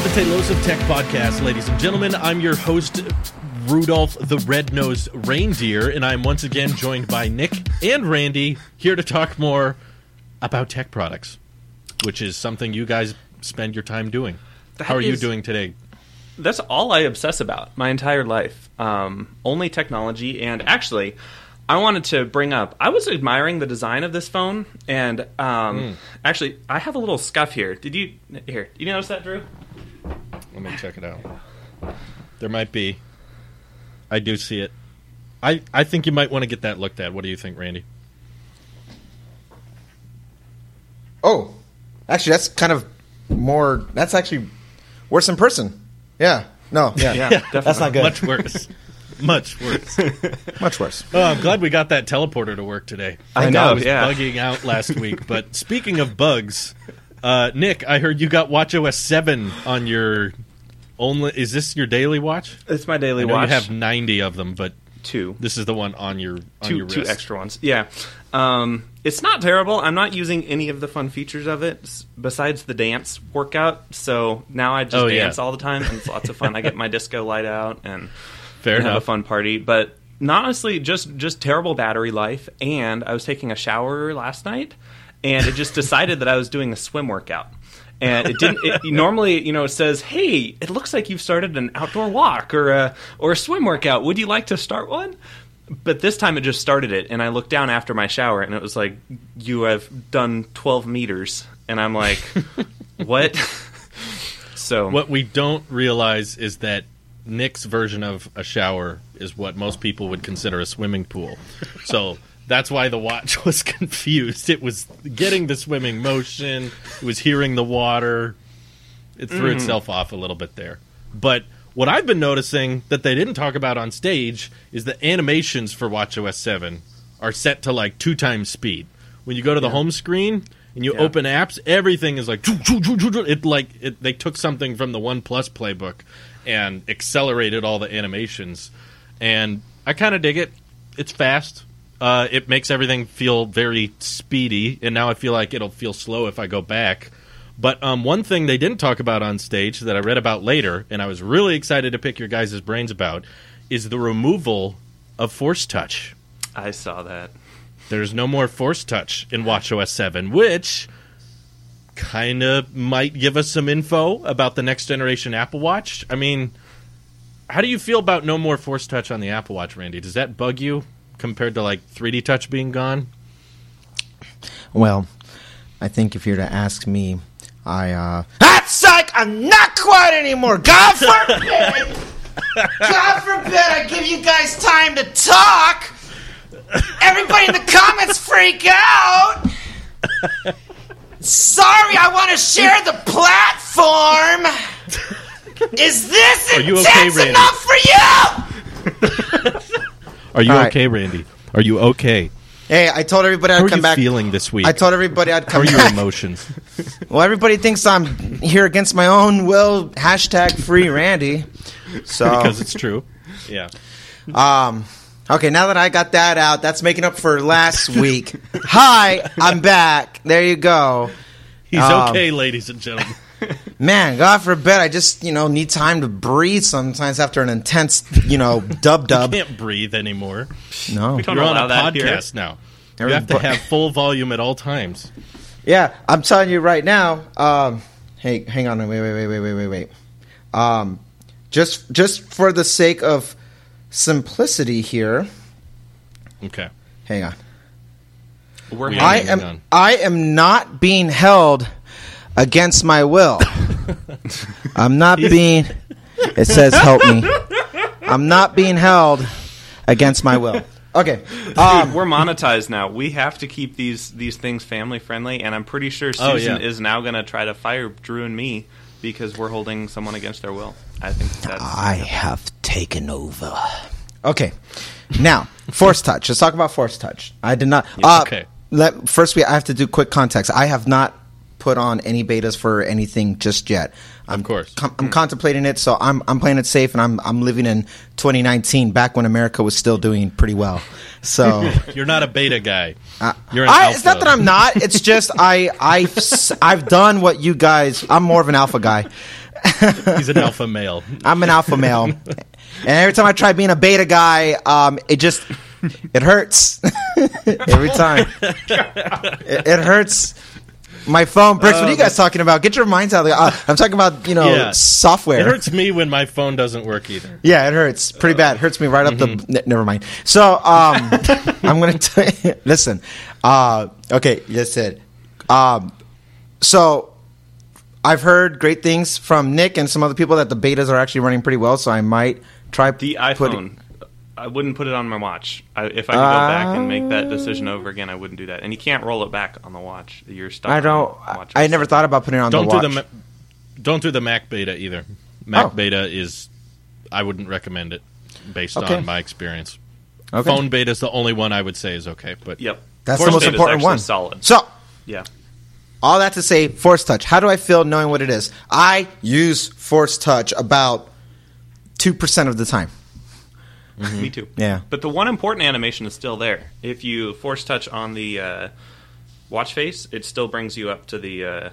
the Talos of Tech podcast, ladies and gentlemen. I'm your host, Rudolph the Red-Nosed Reindeer, and I'm once again joined by Nick and Randy here to talk more about tech products, which is something you guys spend your time doing. How are you doing today? That's all I obsess about my entire life. Only technology, and actually, I wanted to bring up, I was admiring the design of this phone, and actually, I have a little scuff here. Did you notice that, Drew? Let me check it out. There might be. I do see it. I think you might want to get that looked at. What do you think, Randy? Oh, actually, that's kind of more, that's actually worse in person. Yeah. No, yeah. Definitely. That's not good. Much worse. Much worse. Much worse. Oh, I'm glad we got that teleporter to work today. I know, It was bugging out last week. But speaking of bugs, Nick, I heard you got WatchOS 7 on your only. Is this your daily watch? It's my daily I know watch. you have 90 of them, but two. This is the one on your wrist. Two extra ones. Yeah. It's not terrible. I'm not using any of the fun features of it besides the dance workout. So now I just dance all the time, and it's lots of fun. I get my disco light out and have a fun party. But honestly, just terrible battery life. And I was taking a shower last night, and it just decided that I was doing a swim workout. And it didn't. Normally, it says, "Hey, it looks like you've started an outdoor walk or a swim workout. Would you like to start one?" But this time, it just started it, and I looked down after my shower, and it was like, "You have done 12 meters," and I'm like, "What?" So what we don't realize is that Nick's version of a shower is what most people would consider a swimming pool. So that's why the watch was confused. It was getting the swimming motion. It was hearing the water. It threw itself off a little bit there. But what I've been noticing that they didn't talk about on stage is the animations for WatchOS 7 are set to like 2 times speed. When you go to the home screen and you open apps, everything is like they took something from the OnePlus playbook and accelerated all the animations. And I kind of dig it. It's fast. It makes everything feel very speedy, and now I feel like it'll feel slow if I go back. But one thing they didn't talk about on stage that I read about later, and I was really excited to pick your guys' brains about, is the removal of Force Touch. I saw that. There's no more Force Touch in WatchOS 7, which kind of might give us some info about the next generation Apple Watch. I mean, how do you feel about no more Force Touch on the Apple Watch, Randy? Does that bug you compared to like 3D Touch being gone? Well, I think if you're to ask me, psych, I'm not quiet anymore. God forbid! God forbid I give you guys time to talk! Everybody in the comments freak out! Sorry, I want to share the platform! Is this intense enough for you? Are you okay, Randy? Are you okay? Hey, I told everybody I'd come back. How are you feeling this week? I told everybody I'd come back. How are your emotions? Well, everybody thinks I'm here against my own will. #free Randy. So because it's true. Yeah. Okay, now that I got that out, that's making up for last week. Hi, I'm back. There you go. He's okay, ladies and gentlemen. Man, God forbid, I just, need time to breathe sometimes after an intense, dub. You can't breathe anymore. No. We don't You're on allow a that podcast here. now. You have to have full volume at all times. Yeah, I'm telling you right now. Hey, hang on. Wait. Just for the sake of simplicity here. Okay. Hang on. Hanging I am not being held against my will. I'm not being... It says help me. I'm not being held against my will. Okay. Dude, we're monetized now. We have to keep these things family friendly, and I'm pretty sure Susan is now going to try to fire Drew and me because we're holding someone against their will. I think that's... I have taken over. Okay. Now, Force Touch. Let's talk about Force Touch. I did not... okay. First, I have to do quick context. I have not put on any betas for anything just yet. Of course. I'm contemplating it, so I'm playing it safe, and I'm living in 2019, back when America was still doing pretty well. So you're not a beta guy. You're an alpha. It's not that I'm not. It's just I've done what you guys. I'm more of an alpha guy. He's an alpha male. I'm an alpha male, and every time I try being a beta guy, it hurts. Every time, it hurts. My phone breaks. What are you guys talking about? Get your minds out of the. I'm talking about software. It hurts me when my phone doesn't work either. Yeah, it hurts pretty bad. It hurts me right up the. Never mind. So I'm gonna listen. Okay, that's it. So I've heard great things from Nick and some other people that the betas are actually running pretty well. So I might try the iPhone. I wouldn't put it on my watch. If I could go back and make that decision over again, I wouldn't do that. And you can't roll it back on the watch. You're stuck. I don't. I never thought about putting it on the watch. Don't do the Mac beta either. Mac beta is. I wouldn't recommend it based on my experience. Okay. Phone beta is the only one I would say is okay. But yep, that's the most important one. Solid. So yeah. All that to say, Force Touch. How do I feel knowing what it is? I use Force Touch about 2% of the time. Mm-hmm. Me too. Yeah. But the one important animation is still there. If you force touch on the watch face, it still brings you up to the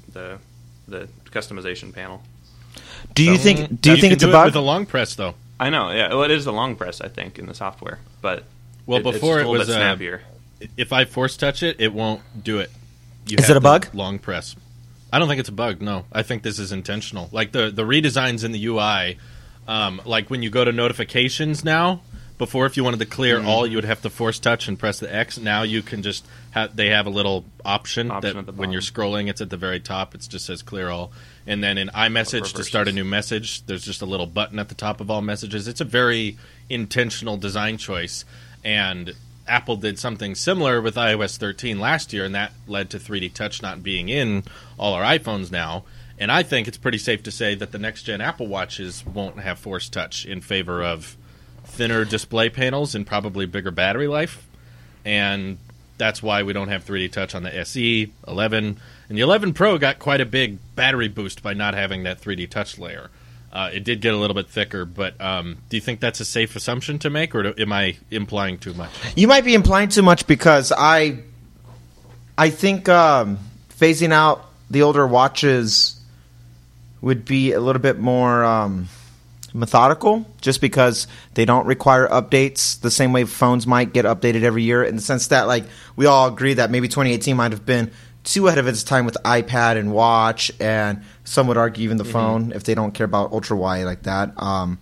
customization panel. Do you think it's a bug? With a long press, though. I know. Yeah. Well, it is a long press, I think, in the software. But before it's a little bit snappier. If I force touch it, it won't do it. Is it a bug? Long press. I don't think it's a bug. No, I think this is intentional. Like the redesigns in the UI. Like when you go to notifications now, before if you wanted to clear all, you would have to force touch and press the X. Now you can just they have a little option that when you're scrolling, it's at the very top. It just says clear all. And then in iMessage to start a new message, there's just a little button at the top of all messages. It's a very intentional design choice. And Apple did something similar with iOS 13 last year, and that led to 3D Touch not being in all our iPhones now. And I think it's pretty safe to say that the next-gen Apple Watches won't have Force Touch in favor of thinner display panels and probably bigger battery life. And that's why we don't have 3D Touch on the SE, 11. And the 11 Pro got quite a big battery boost by not having that 3D Touch layer. It did get a little bit thicker, but do you think that's a safe assumption to make, or am I implying too much? You might be implying too much because I think phasing out the older watches would be a little bit more methodical, just because they don't require updates the same way phones might get updated every year, in the sense that, like, we all agree that maybe 2018 might have been too ahead of its time with iPad and watch, and some would argue even the phone, if they don't care about ultra wide like that.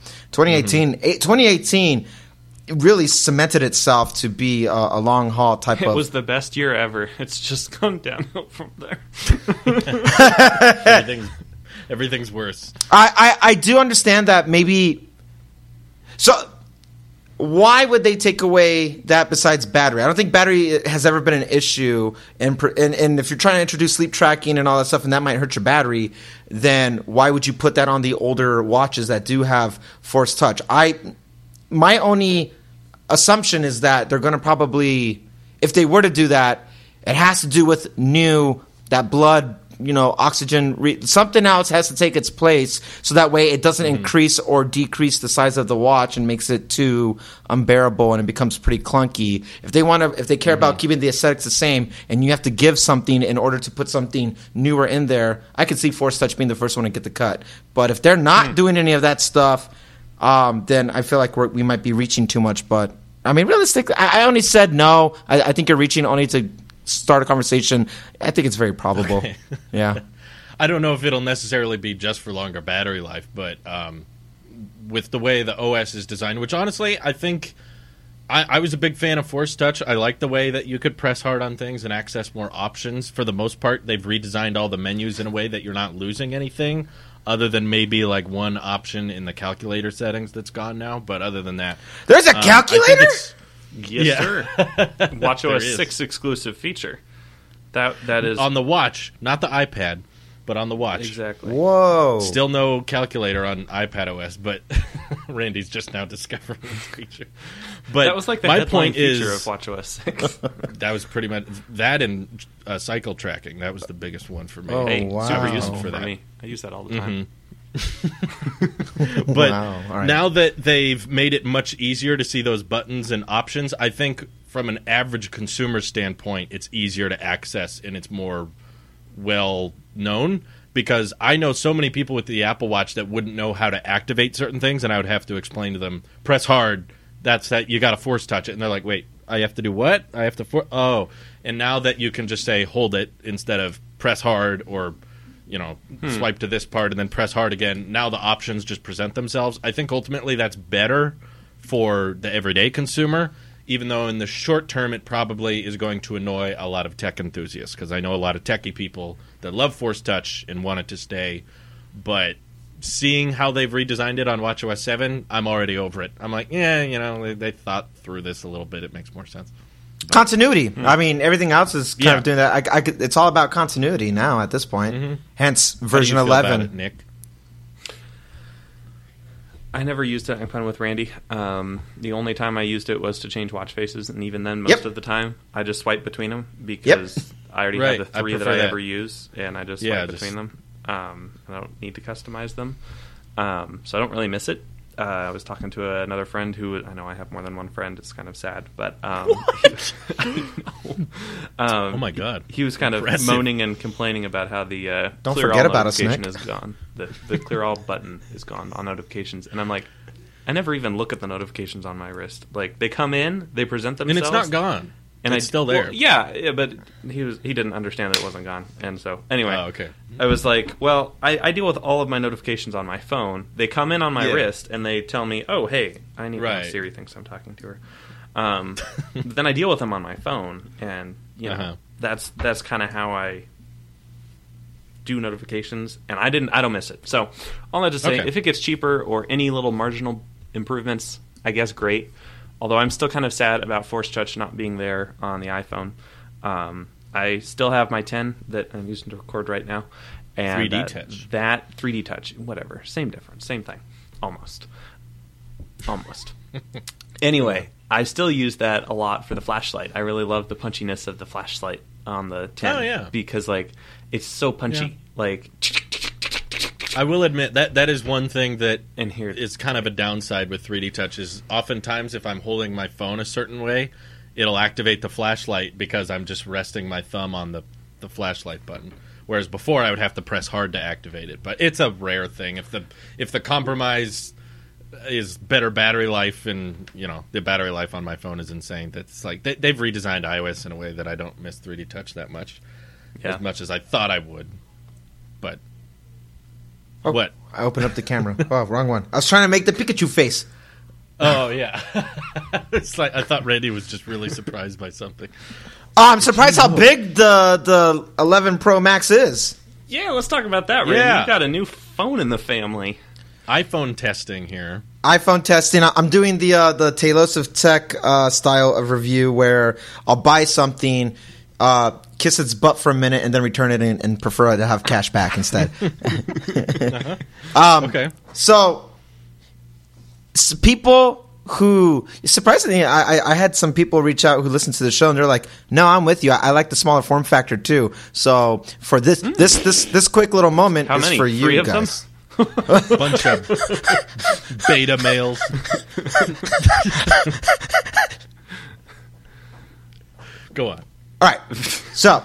2018 really cemented itself to be a long haul type of. It was the best year ever. It's just gone downhill from there. Everything's worse. I do understand that maybe. So, why would they take away that besides battery? I don't think battery has ever been an issue. And if you're trying to introduce sleep tracking and all that stuff, and that might hurt your battery, then why would you put that on the older watches that do have Force Touch? My only assumption is that they're going to probably, if they were to do that, it has to do with that blood, oxygen, something else has to take its place, so that way it doesn't increase or decrease the size of the watch and makes it too unbearable and it becomes pretty clunky. If they care about keeping the aesthetics the same, and you have to give something in order to put something newer in there, I could see Force Touch being the first one to get the cut. But if they're not doing any of that stuff, then I feel like we might be reaching too much. But I mean, realistically, I only said no. I think you're reaching only to start a conversation. I think it's very probable. Okay. Yeah. I don't know if it'll necessarily be just for longer battery life, but with the way the OS is designed, which honestly I think I was a big fan of Force Touch. I like the way that you could press hard on things and access more options. For the most part, they've redesigned all the menus in a way that you're not losing anything, other than maybe like one option in the calculator settings that's gone now. But other than that, there's a calculator? Yes, sir. WatchOS 6 exclusive feature. That is on the watch, not the iPad, but on the watch. Exactly. Whoa. Still no calculator on iPadOS, but Randy's just now discovering this feature. But that was like the my headline point feature is, of WatchOS 6. that was pretty much that, and cycle tracking. That was the biggest one for me. Oh, Hey, wow. super For useful for that. me. I use that all the time. But Wow. All right. now that they've made it much easier to see those buttons and options, I think from an average consumer standpoint, it's easier to access and it's more well known. Because I know so many people with the Apple Watch that wouldn't know how to activate certain things, and I would have to explain to them, press hard, that's that, you got to force touch it. And they're like, wait, I have to do what? I have to oh. And now that you can just say hold it instead of press hard or, swipe to this part and then press hard again, now the options just present themselves. I think ultimately that's better for the everyday consumer, even though in the short term it probably is going to annoy a lot of tech enthusiasts, because I know a lot of techie people that love Force Touch and want it to stay. But seeing how they've redesigned it on WatchOS 7, I'm already over it. I'm like, yeah, they thought through this a little bit. It makes more sense. Continuity. I mean, everything else is kind of doing that. It's all about continuity now at this point. Hence, version How do you feel 11. about it, Nick? I never used it. I'm playing with Randy. The only time I used it was to change watch faces, and even then, most of the time, I just swipe between them because I already have the three that I ever use, and I just swipe between them. I don't need to customize them, so I don't really miss it. I was talking to another friend who, I know I have more than one friend. It's kind of sad, but Oh my god, he was kind of moaning and complaining about how the Don't clear forget all about us, notification Nick. is gone. The clear all button is gone on notifications, and I'm like, I never even look at the notifications on my wrist. Like, they come in, they present and themselves, it's not gone. and it's still there. Well, yeah, but he didn't understand that it wasn't gone, and so anyway. Oh, okay. I was like, well, I deal with all of my notifications on my phone. They come in on my wrist, and they tell me, oh, hey, I need Siri thinks I'm talking to her. But then I deal with them on my phone, and that's kind of how I do notifications, and I don't miss it. So all that to say, if it gets cheaper or any little marginal improvements, I guess great. Although I'm still kind of sad about Force Touch not being there on the iPhone. I still have my 10 that I'm using to record right now. And 3D Touch. That 3D Touch, whatever. Same difference. Same thing. Almost. Anyway, I still use that a lot for the flashlight. I really love the punchiness of the flashlight on the 10. Oh, yeah. Because, it's so punchy. Yeah. Like... I will admit that is one thing that and here is kind of a downside with 3D Touch is oftentimes if I'm holding my phone a certain way, it'll activate the flashlight because I'm just resting my thumb on the flashlight button. Whereas before I would have to press hard to activate it. But it's a rare thing. If the compromise is better battery life, and the battery life on my phone is insane. That's like they've redesigned iOS in a way that I don't miss 3D Touch that much, as much as I thought I would. But what? I opened up the camera. Oh, wrong one. I was trying to make the Pikachu face. Oh yeah, it's like I thought Randy was just really surprised by something. Oh, I'm surprised how big the 11 Pro Max is. Yeah, let's talk about that, Randy. Yeah. You got a new phone in the family. iPhone testing here. iPhone testing. I'm doing the Talos of Tech style of review where I'll buy something, kiss its butt for a minute, and then return it and prefer to have cash back instead. Okay. So people who surprisingly, I had some people reach out who listen to the show and they're like, "No, I'm with you. I like the smaller form factor too." So for this quick little moment How is many? for you 3 of guys. them? Bunch of beta males. Go on. All right. So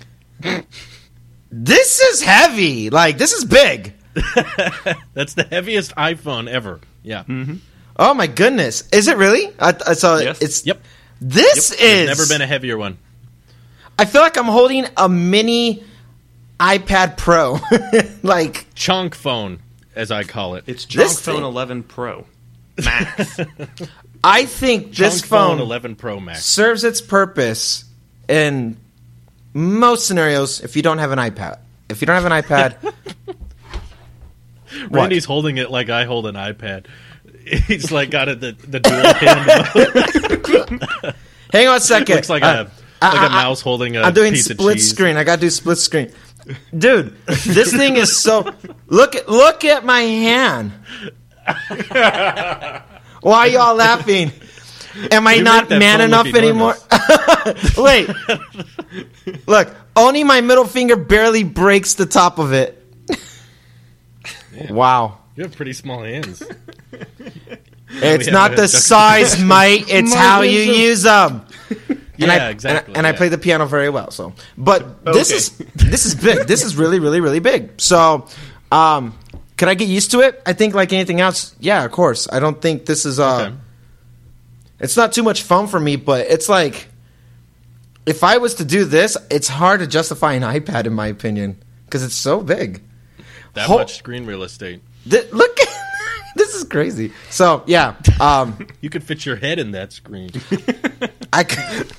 this is heavy. Like, this is big. That's the heaviest iPhone ever. Yeah. Mm-hmm. Oh my goodness. Is it really? So Yes. it's Yep. This is There's never been a heavier one. I feel like I'm holding a mini iPad Pro. Like Chonk phone, as I call it. It's This Junk Phone thing- 11 Pro Max. I think this Chonk phone 11 Pro Max. serves its purpose in most scenarios if you don't have an iPad. If you don't have an iPad, Randy's holding it like I hold an iPad. He's like got it the dual hand. hang on a second. Looks like a mouse holding a I'm doing piece of split cheese. screen. I gotta do split screen. Dude, this thing is so. Look at my hand. Why are y'all laughing? Am I not man enough anymore? Wait. Look, only my middle finger barely breaks the top of it. Yeah. Wow. You have pretty small hands. It's not the size, mate. It's how you use them. Exactly. And I play the piano very well. So, but this is big. This is really, really, really big. So, could I get used to it? I think like anything else, yeah, of course. I don't think this is Okay. It's not too much fun for me, but it's like if I was to do this, it's hard to justify an iPad in my opinion because it's so big. That much screen real estate. Look at this is crazy. So yeah, You could fit your head in that screen. I could,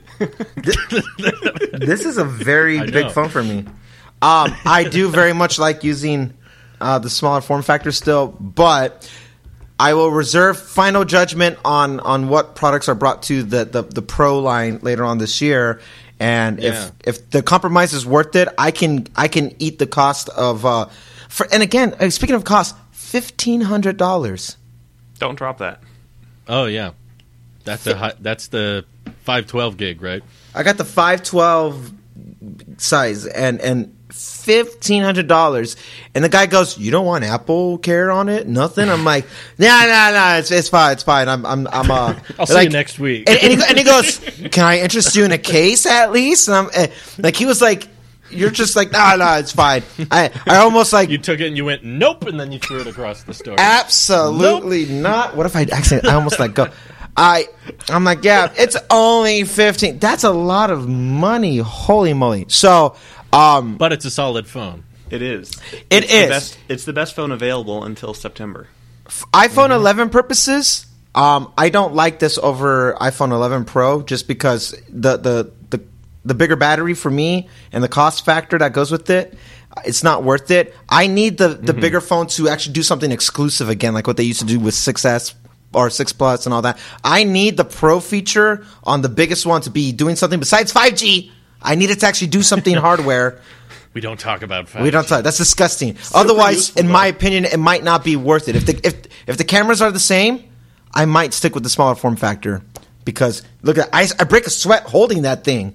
this is a very big phone for me. I do very much like using the smaller form factor still, but I will reserve final judgment on what products are brought to the Pro line later on this year. And if the compromise is worth it, I can eat the cost of and again, speaking of cost, $1,500. Don't drop that. Oh yeah, that's the 512 gig, right? I got the 512 size and $1,500, and the guy goes, "You don't want Apple Care on it? Nothing?" I'm like, "No, it's fine. I'm I'll see you next week." And he goes, "Can I interest you in a case at least?" And I'm like, he was like, "You're just like, no, it's fine." I almost like you took it and you went nope, and then you threw it across the store. Absolutely not. What if I almost like go. I'm like, yeah, it's only 15. That's a lot of money. Holy moly. So, but it's a solid phone. It is. It's the best phone available until September. iPhone 11 purposes, I don't like this over iPhone 11 Pro just because the bigger battery for me and the cost factor that goes with it. It's not worth it. I need the bigger phone to actually do something exclusive again, like what they used to do with 6S or 6 Plus and all that. I need the Pro feature on the biggest one to be doing something besides 5G. I need it to actually do something hardware. We don't talk about 5G. We don't talk. That's disgusting. Otherwise, useful, in my opinion, it might not be worth it. If the cameras are the same, I might stick with the smaller form factor because look at I break a sweat holding that thing.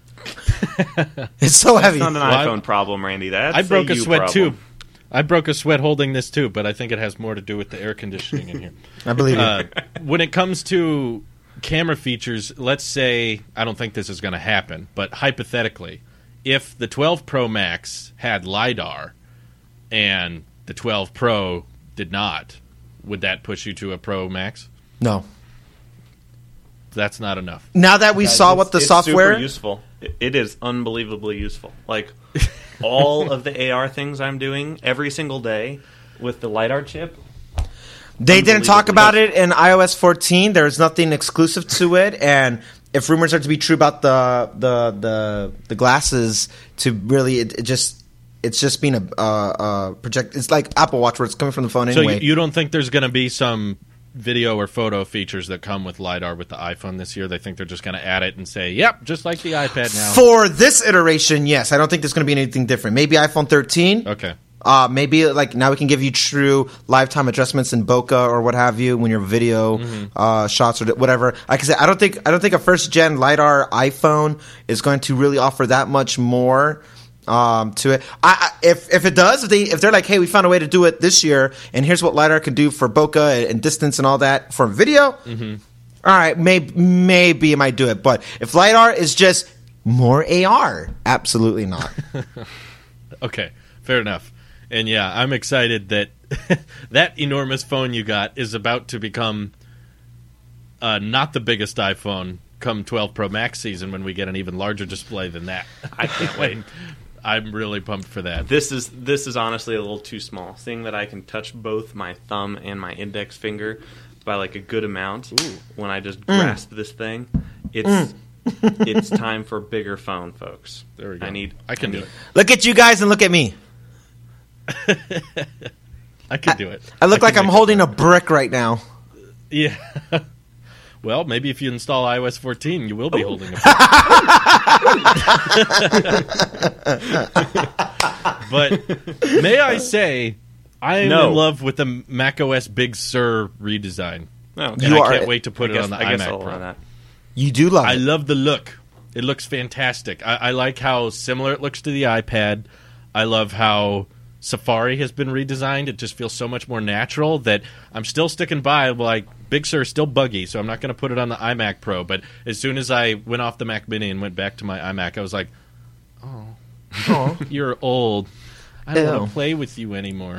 It's so heavy. It's not an iPhone problem, Randy. That's I broke a sweat problem. too. I broke a sweat holding this too, but I think it has more to do with the air conditioning in here. I believe it. When it comes to camera features, let's say, I don't think this is going to happen, but hypothetically, if the 12 Pro Max had LiDAR and the 12 Pro did not, would that push you to a Pro Max? No. That's not enough. Now that we saw what the software... It's super useful. It is unbelievably useful. Like, all of the AR things I'm doing every single day with the LiDAR chip... They didn't talk about it in iOS 14. There's nothing exclusive to it, and if rumors are to be true about the glasses, to really it's just being a project. It's like Apple Watch, where it's coming from the phone anyway. So you don't think there's going to be some video or photo features that come with LiDAR with the iPhone this year? They think they're just going to add it and say, "Yep, just like the iPad now." For this iteration, yes. I don't think there's going to be anything different. Maybe iPhone 13. Okay. Maybe like now we can give you true lifetime adjustments in bokeh or what have you when your video shots or whatever. Like I said, I don't think a first gen LiDAR iPhone is going to really offer that much more to it. If it does, if they're like, hey, we found a way to do it this year, and here's what LiDAR can do for bokeh and distance and all that for video. All right, maybe it might do it. But if LiDAR is just more AR, absolutely not. Okay, fair enough. And yeah, I'm excited that that enormous phone you got is about to become not the biggest iPhone come 12 Pro Max season when we get an even larger display than that. I can't wait. I'm really pumped for that. This is honestly a little too small. Seeing that I can touch both my thumb and my index finger by like a good amount when I just grasp this thing, it's time for a bigger phone, folks. There we go. I can do it. Look at you guys and look at me. I can do it. I look like I'm holding a brick right now. Yeah. Well, maybe if you install iOS 14, you will be holding a brick. But may I say, I am in love with the macOS Big Sur redesign. Oh, and I can't wait to put it on the iMac Pro. That. You do love it. I love the look. It looks fantastic. I like how similar it looks to the iPad. I love how Safari has been redesigned. It just feels so much more natural that I'm still sticking by. Like, Big Sur is still buggy, so I'm not going to put it on the iMac Pro. But as soon as I went off the Mac Mini and went back to my iMac, I was like, oh, you're old. I don't want to play with you anymore.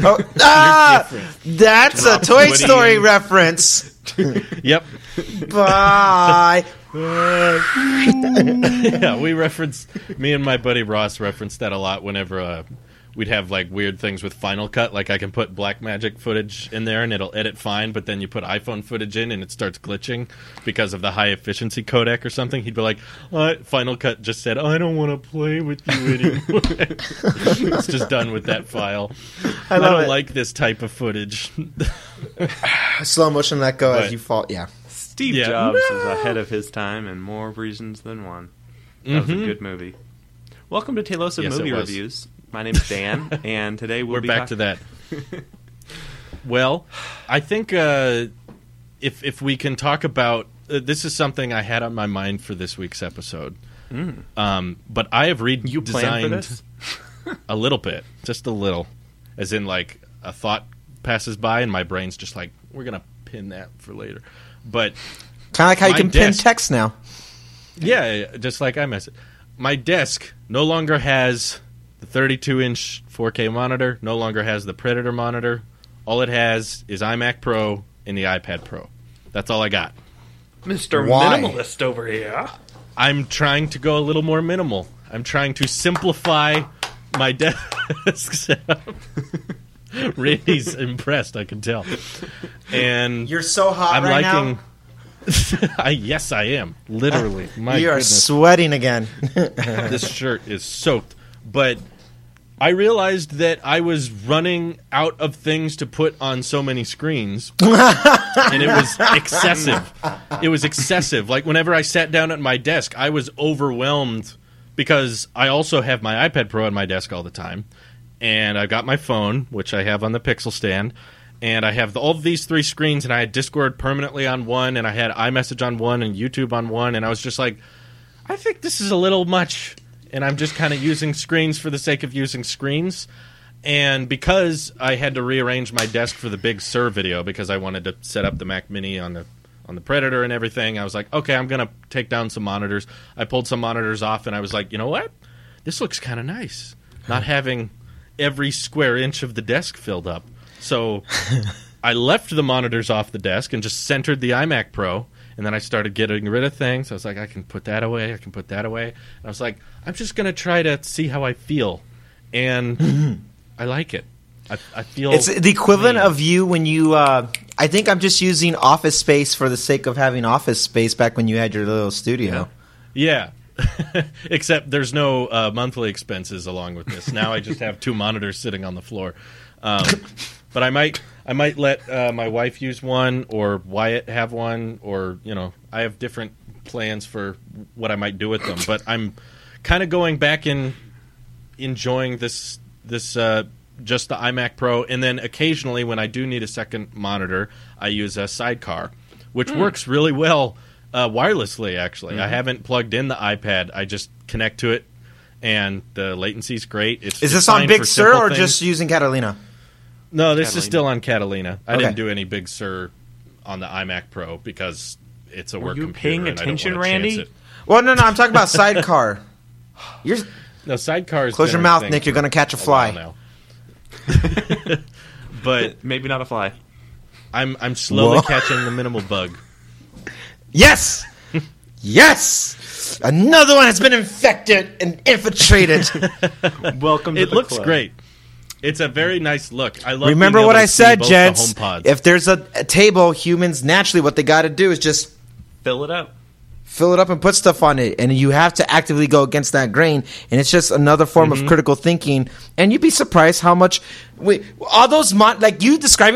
That's a Toy Story reference. Yep. Bye. Yeah, me and my buddy Ross referenced that a lot whenever we'd have like weird things with Final Cut. Like I can put Blackmagic footage in there and it'll edit fine, but then you put iPhone footage in and it starts glitching because of the high efficiency codec or something. He'd be like, Final Cut just said, I don't want to play with you anymore. It's just done with that file. I don't like this type of footage. Slow motion let go as you fall. Yeah. Steve Jobs is ahead of his time in more reasons than one. That was a good movie. Welcome to Taylosa Movie Reviews. My name's Dan, and today we're back to that. Well, I think if we can talk about this is something I had on my mind for this week's episode. But I have redesigned you planned for this? A little bit, just a little, as in like a thought passes by and my brain's just like, we're gonna pin that for later. But kind of like how you can pin text now. Yeah, just like iMessage. My desk no longer has the 32-inch 4K monitor, no longer has the Predator monitor. All it has is iMac Pro and the iPad Pro. That's all I got. Mr. Minimalist over here. I'm trying to go a little more minimal. I'm trying to simplify my desk setup. Randy's impressed, I can tell. And you're so hot now. Yes, I am. Literally. My you goodness. Are sweating again. This shirt is soaked. But I realized that I was running out of things to put on so many screens. And it was excessive. It was excessive. Like, whenever I sat down at my desk, I was overwhelmed because I also have my iPad Pro on my desk all the time. And I've got my phone, which I have on the Pixel stand. And I have all of these 3 screens, and I had Discord permanently on one, and I had iMessage on one, and YouTube on one. And I was just like, I think this is a little much. And I'm just kind of using screens for the sake of using screens. And because I had to rearrange my desk for the Big Sur video, because I wanted to set up the Mac Mini on the Predator and everything, I was like, okay, I'm going to take down some monitors. I pulled some monitors off, and I was like, you know what? This looks kind of nice. Not having every square inch of the desk filled up. So I left the monitors off the desk and just centered the iMac Pro, and then I started getting rid of things. I was like, I can put that away, I can put that away. And I was like, I'm just going to try to see how I feel. And I like it. I feel it's the equivalent of you when you I think I'm just using office space for the sake of having office space back when you had your little studio. Yeah. Except there's no monthly expenses along with this. Now I just have 2 monitors sitting on the floor. But I might let my wife use one, or Wyatt have one, or I have different plans for what I might do with them. But I'm kind of going back and enjoying this just the iMac Pro, and then occasionally when I do need a second monitor, I use a Sidecar, which works really well wirelessly. Actually, I haven't plugged in the iPad. I just connect to it, and the latency's great. Is this on Big Sur or just using Catalina? No, this is still on Catalina. I didn't do any Big Sur on the iMac Pro because it's a work computer. Are you paying attention, Randy? Well, no, I'm talking about Sidecar. No, Sidecar is... Close your mouth, Nick. You're going to catch a fly. Now. But maybe not a fly. I'm slowly catching the minimal bug. Yes! Yes! Another one has been infected and infiltrated. Welcome to the club. It looks great. It's a very nice look. I love. Remember what I said, gents. If there's a table, humans naturally what they got to do is just fill it up. Fill it up and put stuff on it, and you have to actively go against that grain. And it's just another form of critical thinking. And you'd be surprised how much all those like you describing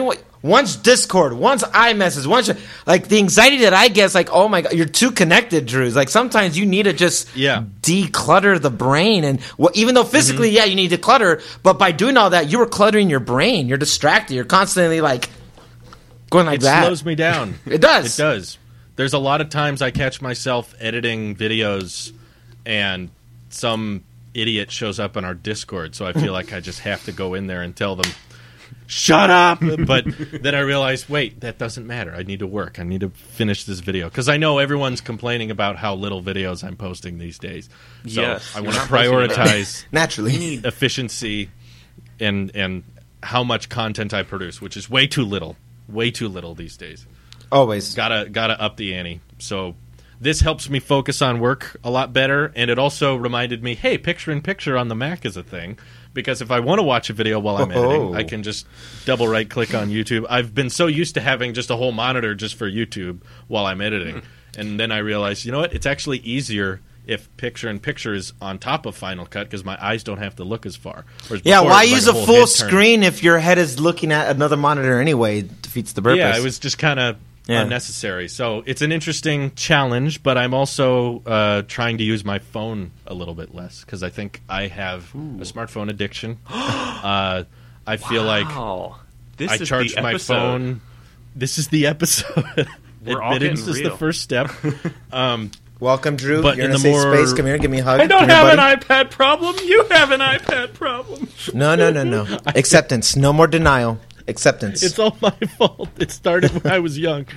Once Discord, once iMessage, once like the anxiety that I get is like, oh my god, you're too connected, Drew. It's like sometimes you need to just declutter the brain, and even though physically, you need to clutter, but by doing all that, you were cluttering your brain. You're distracted. You're constantly like going like that. It slows me down. It does. It does. There's a lot of times I catch myself editing videos, and some idiot shows up on our Discord, so I feel like I just have to go in there and tell them, shut up! But then I realize, wait, that doesn't matter. I need to work. I need to finish this video. Because I know everyone's complaining about how little videos I'm posting these days. So I want to prioritize naturally efficiency and how much content I produce, which is way too little. Way too little these days. Always. Gotta up the ante. So this helps me focus on work a lot better, and it also reminded me, hey, picture-in-picture on the Mac is a thing. Because if I want to watch a video while I'm editing, I can just double right-click on YouTube. I've been so used to having just a whole monitor just for YouTube while I'm editing. And then I realized, you know what? It's actually easier if picture-in-picture is on top of Final Cut because my eyes don't have to look as far. Why use a full screen if your head is looking at another monitor anyway? It defeats the purpose. Yeah, it was just kind of unnecessary. So it's an interesting challenge, but I'm also trying to use my phone a little bit less because I think I have a smartphone addiction. I feel like I charge my phone. This is the episode. We're all getting real. This is the first step. Welcome, Drew. But you're in a safe space. Come here, give me a hug. I don't have an iPad problem. You have an iPad problem. No. Acceptance. No more denial. Acceptance. It's all my fault. It started when I was young.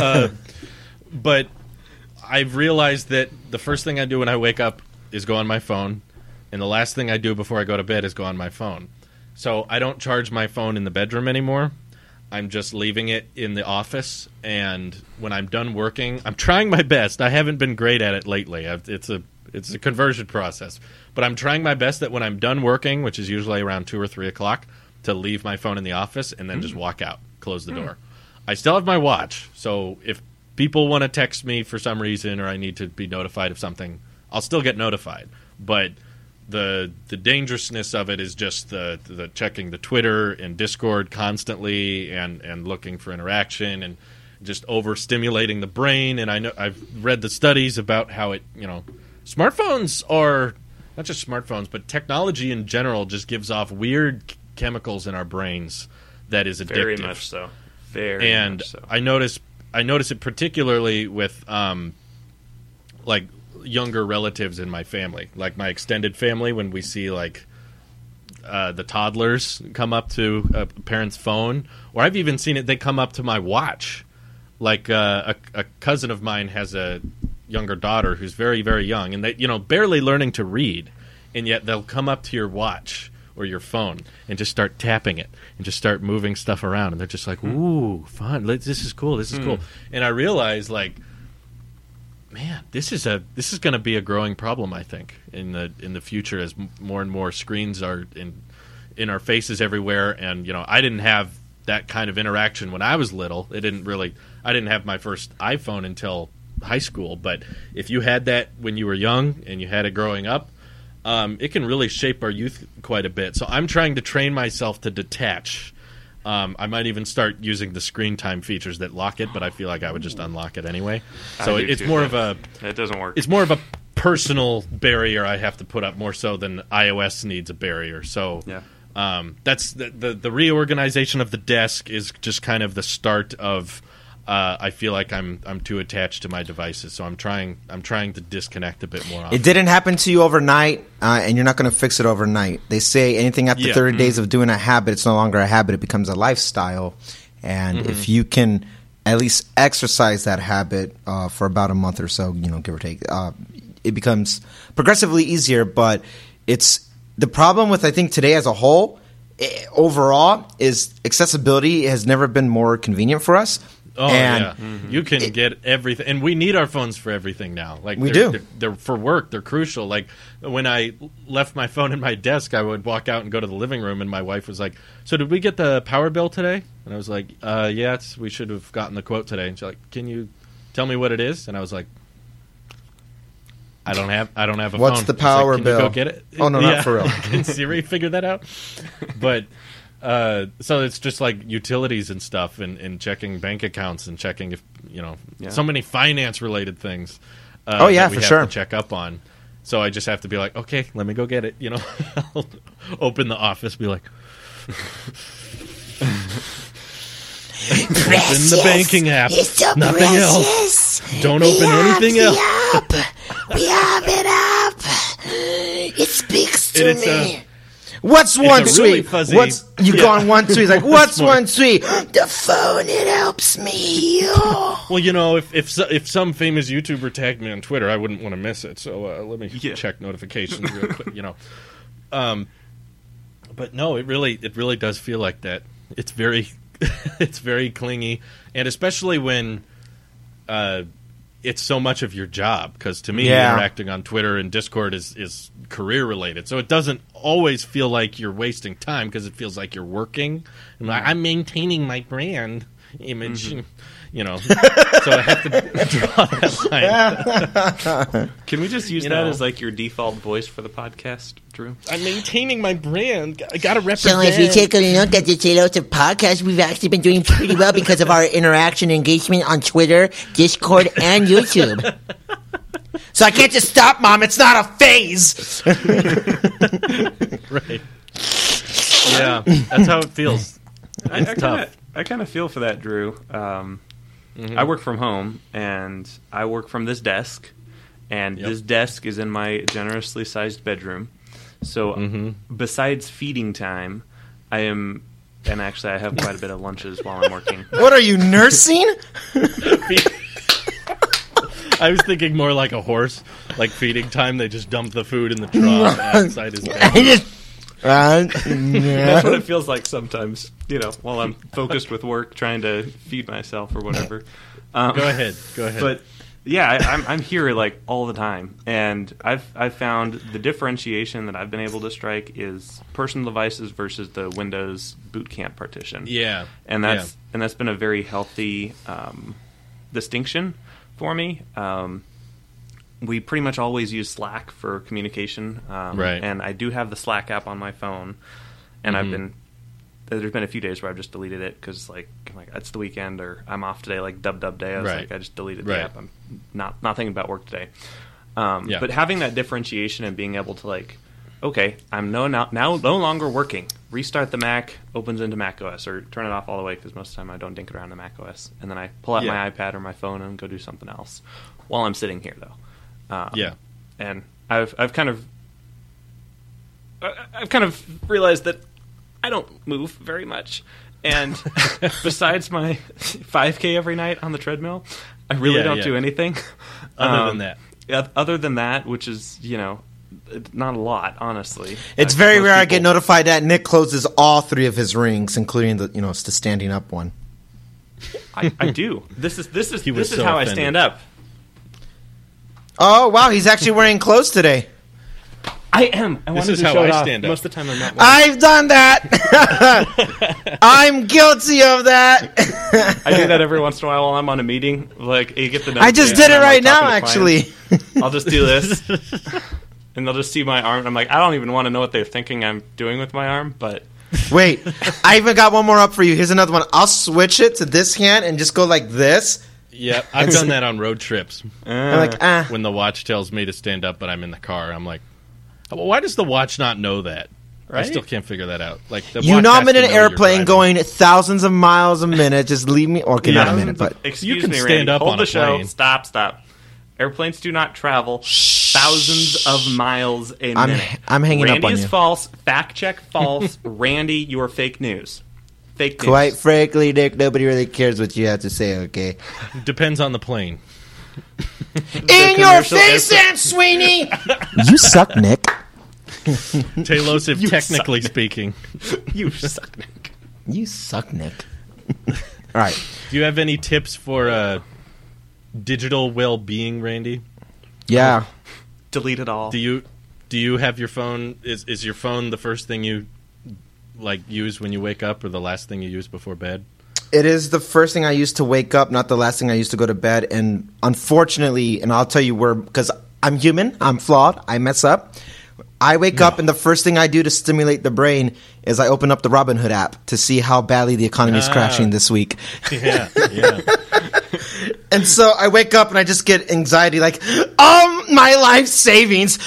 But I've realized that the first thing I do when I wake up is go on my phone, and the last thing I do before I go to bed is go on my phone. So I don't charge my phone in the bedroom anymore. I'm just leaving it in the office, and when I'm done working, I'm trying my best. I haven't been great at it lately. It's a conversion process. But I'm trying my best that when I'm done working, which is usually around 2 or 3 o'clock, to leave my phone in the office and then just walk out, close the door. I still have my watch, so if people want to text me for some reason or I need to be notified of something, I'll still get notified. But the dangerousness of it is just the checking the Twitter and Discord constantly and looking for interaction and just overstimulating the brain. And I know I've read the studies about how it, smartphones are not just smartphones, but technology in general just gives off weird chemicals in our brains that is addictive. Very much so. Very much so. I notice it particularly with like younger relatives in my family, like my extended family. When we see like the toddlers come up to a parent's phone, or I've even seen it. They come up to my watch. Like a cousin of mine has a younger daughter who's very, very young, and they barely learning to read, and yet they'll come up to your watch or your phone and just start tapping it and just start moving stuff around, and they're just like, "Ooh, fun! This is cool. This is cool." And I realize, like, man, this is going to be a growing problem, I think, in the future as more and more screens are in our faces everywhere. And I didn't have that kind of interaction when I was little. I didn't have my first iPhone until high school. But if you had that when you were young and you had it growing up, it can really shape our youth quite a bit. So I'm trying to train myself to detach. I might even start using the screen time features that lock it, but I feel like I would just unlock it anyway. So it's more of a... It doesn't work. It's more of a personal barrier I have to put up more so than iOS needs a barrier. So that's the reorganization of the desk is just kind of the start of... I feel like I'm too attached to my devices, so I'm trying to disconnect a bit more often. It didn't happen to you overnight, and you're not going to fix it overnight. They say anything after 30 days of doing a habit, it's no longer a habit; it becomes a lifestyle. And if you can at least exercise that habit for about a month or so, give or take, it becomes progressively easier. But it's the problem with, I think, today as a whole, overall, is accessibility has never been more convenient for us. Oh, and you can get everything. And we need our phones for everything now. Like we do. They're for work. They're crucial. Like when I left my phone in my desk, I would walk out and go to the living room, and my wife was like, "So did we get the power bill today?" And I was like, "Yeah, we should have gotten the quote today." And she's like, "Can you tell me what it is?" And I was like, I don't have a phone. What's the power bill? Can you go get it? Oh, no, not for real. Can Siri figure that out? But... So it's just like utilities and stuff, and checking bank accounts and checking if so many finance related things. For sure. To check up on. So I just have to be like, okay, let me go get it. I'll open the office, be like, open the banking app. So nothing precious. else. Don't open anything else. We have it up. It speaks to me. What's one really tweet? Fuzzy, Go on one tweet. Like, what's one tweet? The phone, it helps me. Well, if some famous YouTuber tagged me on Twitter, I wouldn't want to miss it. So let me check notifications real quick. But no, it really does feel like that. It's very it's very clingy, and especially when it's so much of your job, because to me interacting on Twitter and Discord is career related, so it doesn't always feel like you're wasting time, because it feels like you're working and I'm maintaining my brand image, so I have to draw that line. Can we just use that as like your default voice for the podcast, Drew? I'm maintaining my brand. I gotta represent. So if you take a look at the Taylor's podcast, we've actually been doing pretty well because of our interaction and engagement on Twitter, Discord, and YouTube. So I can't just stop, Mom. It's not a phase. Right. Yeah, that's how it feels. It's tough. I kind of feel for that, Drew. I work from home, and I work from this desk, and this desk is in my generously sized bedroom. So besides feeding time, I have quite a bit of lunches while I'm working. What are you, nursing? I was thinking more like a horse, like feeding time. They just dump the food in the trough outside his bed. That's what it feels like sometimes, while I'm focused with work, trying to feed myself or whatever. Go ahead. But yeah, I'm here like all the time, and I've found the differentiation that I've been able to strike is personal devices versus the Windows boot camp partition. Yeah, and that's been a very healthy distinction for me. We pretty much always use Slack for communication, right? And I do have the Slack app on my phone, and there's been a few days where I've just deleted it because I'm like it's the weekend or I'm off today, like dub day. I was like, I just deleted the app. I'm not thinking about work today. But having that differentiation and being able to okay, I'm now no longer working. Restart the Mac, opens into Mac OS, or turn it off all the way because most of the time I don't dink around the Mac OS, and then I pull out my iPad or my phone and go do something else while I'm sitting here though. And I've kind of realized that I don't move very much, and besides my 5K every night on the treadmill, I really don't do anything other than that, which is not a lot, honestly. It's very rare I get notified that Nick closes all 3 of his rings, including the the standing up one. I do. This is how I stand up. Oh wow, he's actually wearing clothes today. I am. This is how I stand up. Most of the time I'm not. I've done that. I'm guilty of that. I do that every once in a while while I'm on a meeting. Like, you get the. I just did it right now, actually. I'll just do this, and they'll just see my arm. And I'm like, I don't even want to know what they're thinking I'm doing with my arm, but. Wait, I even got one more up for you. Here's another one. I'll switch it to this hand and just go like this. Yeah, I've done that on road trips. I'm like, when the watch tells me to stand up, but I'm in the car, I'm like, why does the watch not know that? Right? I still can't figure that out. Like, I'm in an airplane going thousands of miles a minute. Just leave me. Okay, not a minute, but excuse you can me, stand Randy. up Hold on the a plane. Show. Stop. Airplanes do not travel thousands of miles a minute. I'm hanging Randy up on you. Randy is false. Fact check false. Randy, you are fake news. Fake news. Quite frankly, Nick, nobody really cares what you have to say, okay? Depends on the plane. In your face, Aunt Sweeney! You suck, Nick. Taylosive, technically speaking. You suck, Nick. You suck, Nick. All right. Do you have any tips for digital well-being, Randy? Yeah. Delete it all. Do you have your phone? Is your phone the first thing you use when you wake up, or the last thing you use before bed? It is the first thing I use to wake up, not the last thing I use to go to bed. And unfortunately, and I'll tell you because I'm human, I'm flawed, I mess up. I wake up and the first thing I do to stimulate the brain is I open up the Robinhood app to see how badly the economy is crashing this week. Yeah. And so I wake up and I just get anxiety, like, my life savings,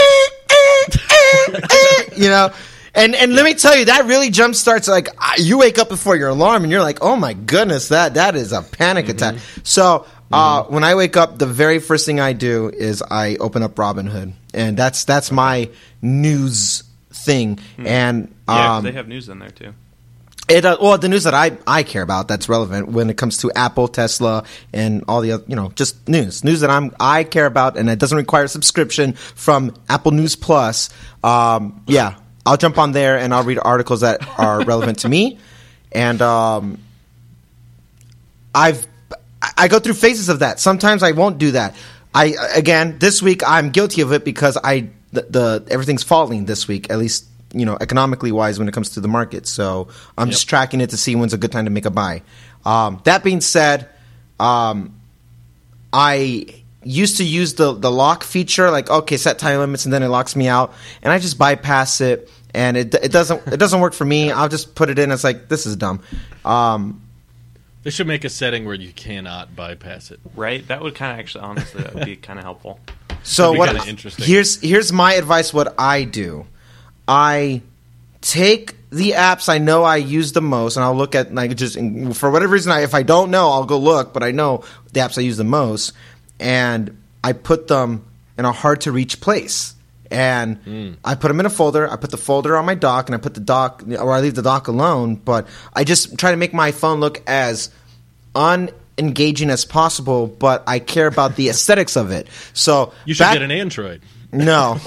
you know. And let me tell you, that really jumpstarts. Like, you wake up before your alarm and you're like, oh my goodness, that is a panic attack. So when I wake up, the very first thing I do is I open up Robinhood, and that's my news thing. And they have news in there too. Well, the news that I care about that's relevant when it comes to Apple, Tesla, and all the other, just news that I care about, and it doesn't require a subscription from Apple News Plus. Yeah, I'll jump on there and I'll read articles that are relevant to me, and I go through phases of that. Sometimes I won't do that. This week I'm guilty of it because everything's falling this week, at least economically wise when it comes to the market. So I'm just tracking it to see when's a good time to make a buy. That being said, I used to use the lock feature, like, okay, set time limits, and then it locks me out, and I just bypass it, and it doesn't work for me. I'll just put it in. It's like, this is dumb. They should make a setting where you cannot bypass it. Right? That would honestly, that would be kind of helpful. So interesting. Here's my advice. What I do, I take the apps I know I use the most, and I'll look at, like, just for whatever reason, if I don't know, I'll go look, but I know the apps I use the most, and I put them in a hard to reach place. And I put them in a folder. I put the folder on my dock, and I put the dock, or I leave the dock alone. But I just try to make my phone look as unengaging as possible. But I care about the aesthetics of it. So you should get an Android. No,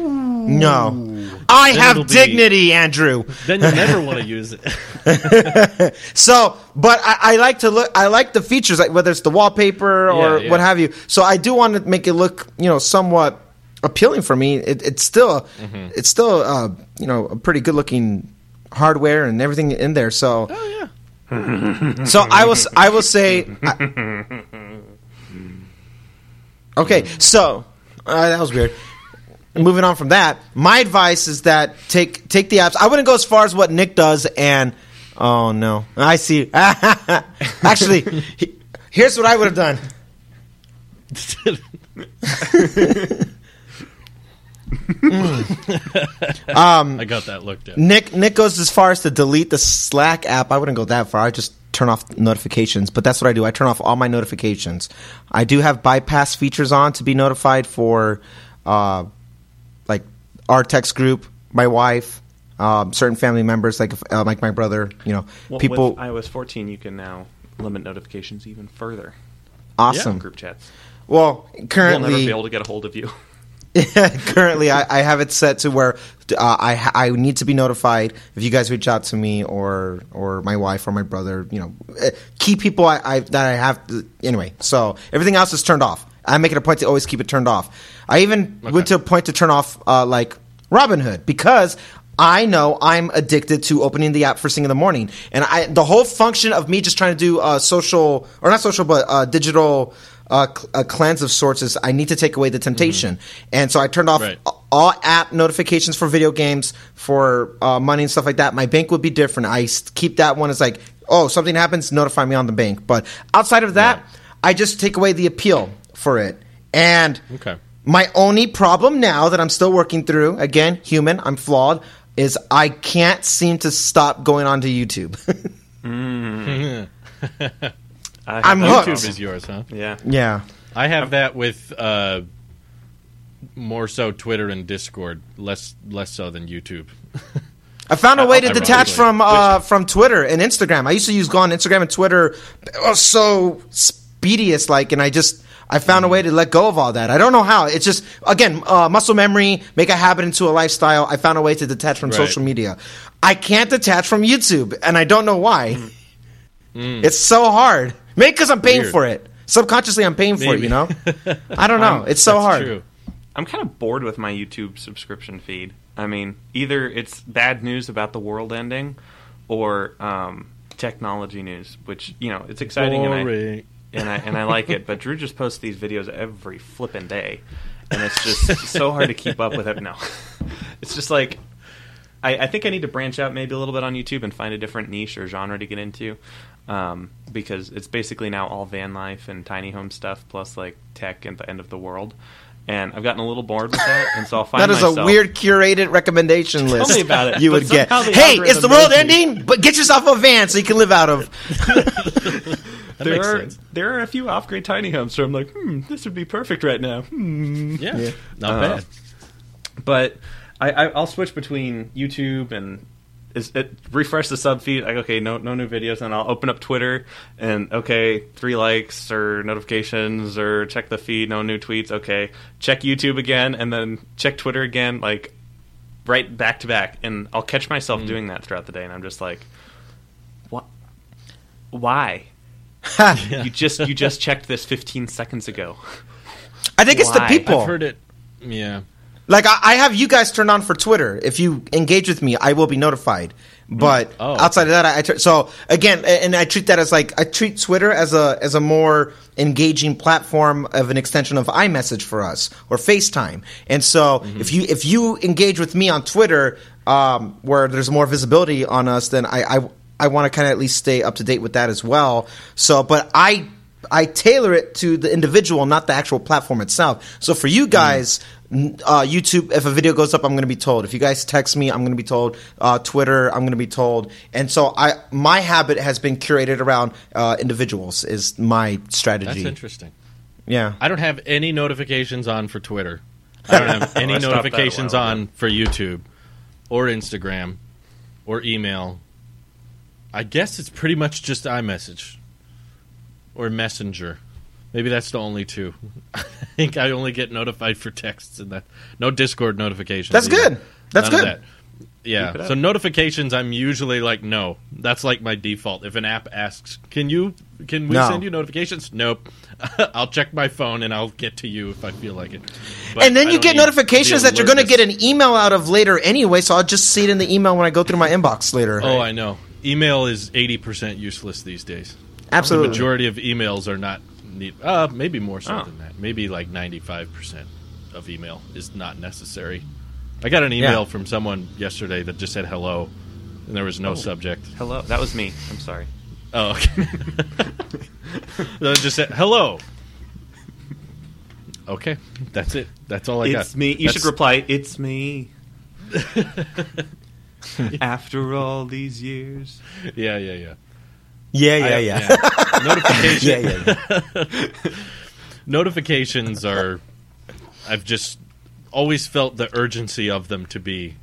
I have dignity, Andrew. Then you never want to use it. So, but I like to look. I like the features, like whether it's the wallpaper or what have you. So I do want to make it look, somewhat appealing for me. It's still a pretty good looking hardware and everything in there. So so I will say okay, so that was weird. Moving on from that, my advice is that take the apps. I wouldn't go as far as what Nick does, and oh no, I see. Actually, here's what I would have done. I got that looked at. Nick goes as far as to delete the Slack app. I wouldn't go that far. I just turn off notifications, but that's what I do. I turn off all my notifications. I do have bypass features on to be notified for like our text group, my wife, certain family members, like my brother. People. With iOS 14, you can now limit notifications even further. Awesome. Group chats. Well, currently we'll never be able to get a hold of you. Currently, I have it set to where I need to be notified if you guys reach out to me or my wife or my brother. Key people that I have to, anyway. So everything else is turned off. I make it a point to always keep it turned off. I even went to a point to turn off like Robinhood because I know I'm addicted to opening the app first thing in the morning, and the whole function of me just trying to do digital. A cleanse of sorts is I need to take away the temptation. And so I turned off all app notifications for video games, for money and stuff like that. My bank would be different. I keep that one as like, oh, something happens, notify me on the bank. But outside of that, I just take away the appeal for it. And my only problem now that I'm still working through, again, human, I'm flawed, is I can't seem to stop going onto YouTube. I'm hooked. YouTube is yours, huh? Yeah. I have that with more so Twitter and Discord, less so than YouTube. I found a way to detach from Twitter and Instagram. I used to go on Instagram and Twitter. It was so speediest, and I found a way to let go of all that. I don't know how. It's just, again, muscle memory, make a habit into a lifestyle. I found a way to detach from social media. I can't detach from YouTube, and I don't know why. It's so hard. Maybe because I'm paying for it. Subconsciously, I'm paying for it, I don't know. It's so hard. True. I'm kind of bored with my YouTube subscription feed. I mean, either it's bad news about the world ending or technology news, which, it's exciting and I like it. But Drew just posts these videos every flippin' day. And it's just so hard to keep up with it. No. It's just like I think I need to branch out maybe a little bit on YouTube and find a different niche or genre to get into, because it's basically now all van life and tiny home stuff plus like tech and the end of the world. And I've gotten a little bored with that, and so I'll find myself... That is a weird curated recommendation list. Tell me about it. You would get, hey, is the world ending? But get yourself a van so you can live out of. There are a few off-grid tiny homes, so I'm like, this would be perfect right now. Yeah, not bad. But I'll switch between YouTube and... refresh the sub feed, like, okay, no new videos, and I'll open up Twitter, and okay, 3 likes or notifications, or check the feed, no new tweets, okay, check YouTube again, and then check Twitter again, like, right back to back, and I'll catch myself doing that throughout the day, and I'm just like, what? Why? You just checked this 15 seconds ago. I think it's the people. I've heard it, yeah. Like, I have you guys turned on for Twitter. If you engage with me, I will be notified. But outside of that, so again, and I treat that as like, I treat Twitter as a more engaging platform of an extension of iMessage for us or FaceTime. And so if you engage with me on Twitter, where there's more visibility on us, then I want to kind of at least stay up to date with that as well. So, but I tailor it to the individual, not the actual platform itself. So for you guys, YouTube, if a video goes up, I'm going to be told. If you guys text me, I'm going to be told. Twitter, I'm going to be told. And so my habit has been curated around individuals is my strategy. That's interesting. Yeah. I don't have any notifications on for Twitter. I don't have any notifications on for YouTube or Instagram or email. I guess it's pretty much just iMessage or Messenger. Maybe that's the only two. I think I only get notified for texts and that. No Discord notifications. That's good. That's good. That. Yeah. So notifications, I'm usually like, no. That's like my default. If an app asks, can we send you notifications? Nope. I'll check my phone and I'll get to you if I feel like it. But and then you get notifications that you're going to get an email out of later anyway, so I'll just see it in the email when I go through my inbox later. Oh, I know. Email is 80% useless these days. Absolutely. The majority of emails are not maybe more so than that. Maybe like 95% of email is not necessary. I got an email from someone yesterday that just said hello, and there was no subject. Hello. That was me. I'm sorry. Oh, okay. It just said hello. Okay, that's it. That's all I got. It's me. You should reply, it's me. After all these years. Yeah. Notifications are... I've just always felt the urgency of them to be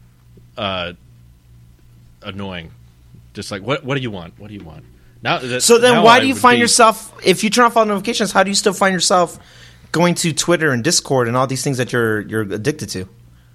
annoying. Just like, what do you want? What do you want? So then why do you find yourself... If you turn off all notifications, how do you still find yourself going to Twitter and Discord and all these things that you're addicted to?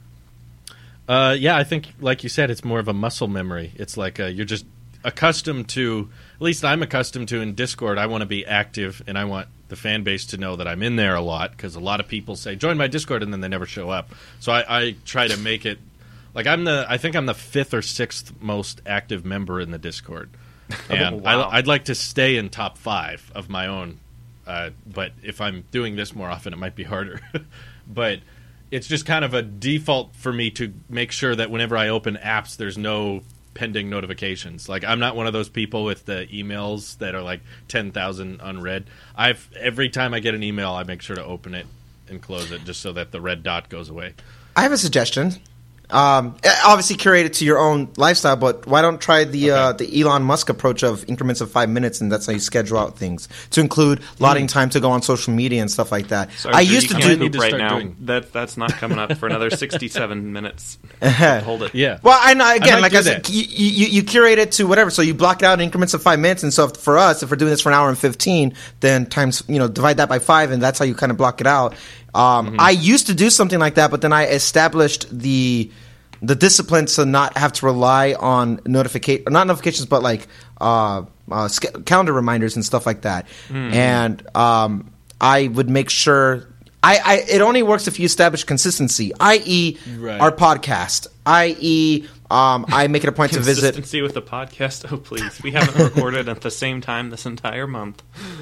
I think, like you said, it's more of a muscle memory. It's like you're just accustomed to... At least I'm accustomed to in Discord, I want to be active, and I want the fan base to know that I'm in there a lot, because a lot of people say, join my Discord, and then they never show up. So I try to make it... Like, I think I'm the 5th or 6th most active member in the Discord. And wow. I'd like to stay in top 5 of my own. But if I'm doing this more often, it might be harder. But it's just kind of a default for me to make sure that whenever I open apps, there's no pending notifications. Like, I'm not one of those people with the emails that are like 10,000 unread. Every time I get an email, I make sure to open it and close it just so that the red dot goes away. I have a suggestion. Obviously curated to your own lifestyle, but why don't try the Elon Musk approach of increments of 5 minutes, and that's how you schedule out things to include lotting time to go on social media and stuff like that. So I used to do right now. That's not coming up for another 67 minutes. Hold it. Yeah. Well, I know. Again, like I said, you curate it to whatever. So you block it out in increments of 5 minutes, and so for us, if we're doing this for an hour and 15, then times divide that by 5, and that's how you kind of block it out. I used to do something like that, but then I established the discipline to not have to rely on not notifications, but like calendar reminders and stuff like that. And I would make sure it only works if you establish consistency, i.e. our podcast, i.e. I make it a point to visit. Consistency with the podcast. Oh, please. We haven't recorded at the same time this entire month.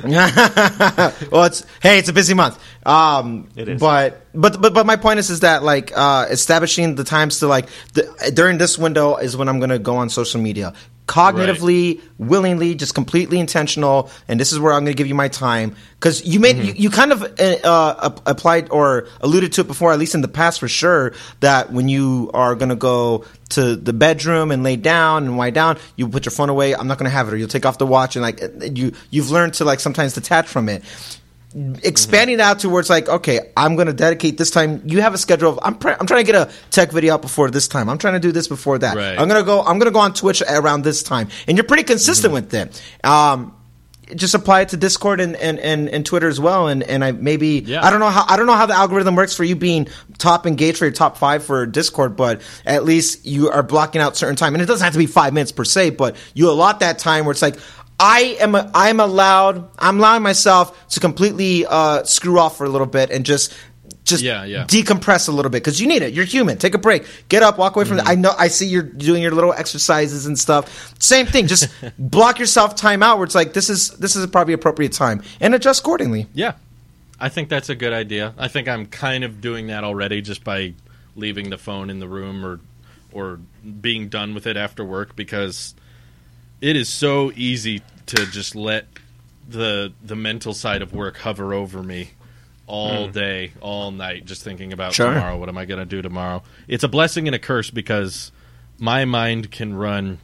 Well, it's a busy month. It is. But my point is that like establishing the times to like during this window is when I'm going to go on social media. Cognitively, willingly, just completely intentional, and this is where I'm going to give you my time because you made you kind of applied or alluded to it before, at least in the past for sure, that when you are going to go to the bedroom and lay down and wind down, you put your phone away. I'm not going to have it, or you'll take off the watch, and like you've learned to like sometimes detach from it. Expanding out to where it's like, okay, I'm going to dedicate this time. You have a schedule of I'm trying to get a tech video out before this time. I'm trying to do this before that. Right. I'm going to go on Twitch around this time, and you're pretty consistent with it. Just apply it to Discord and Twitter as well. And I maybe I don't know how the algorithm works for you being top engaged for your top 5 for Discord, but at least you are blocking out certain time, and it doesn't have to be 5 minutes per se, but you allot that time where it's like. I'm allowing myself to completely screw off for a little bit and just decompress a little bit because you need it. You're human. Take a break. Get up. Walk away from it. I see you're doing your little exercises and stuff. Same thing. Just block yourself time out where it's like this is probably appropriate time and adjust accordingly. Yeah, I think that's a good idea. I think I'm kind of doing that already just by leaving the phone in the room or being done with it after work because. It is so easy to just let the mental side of work hover over me all day, all night, just thinking about tomorrow. What am I going to do tomorrow? It's a blessing and a curse because my mind can run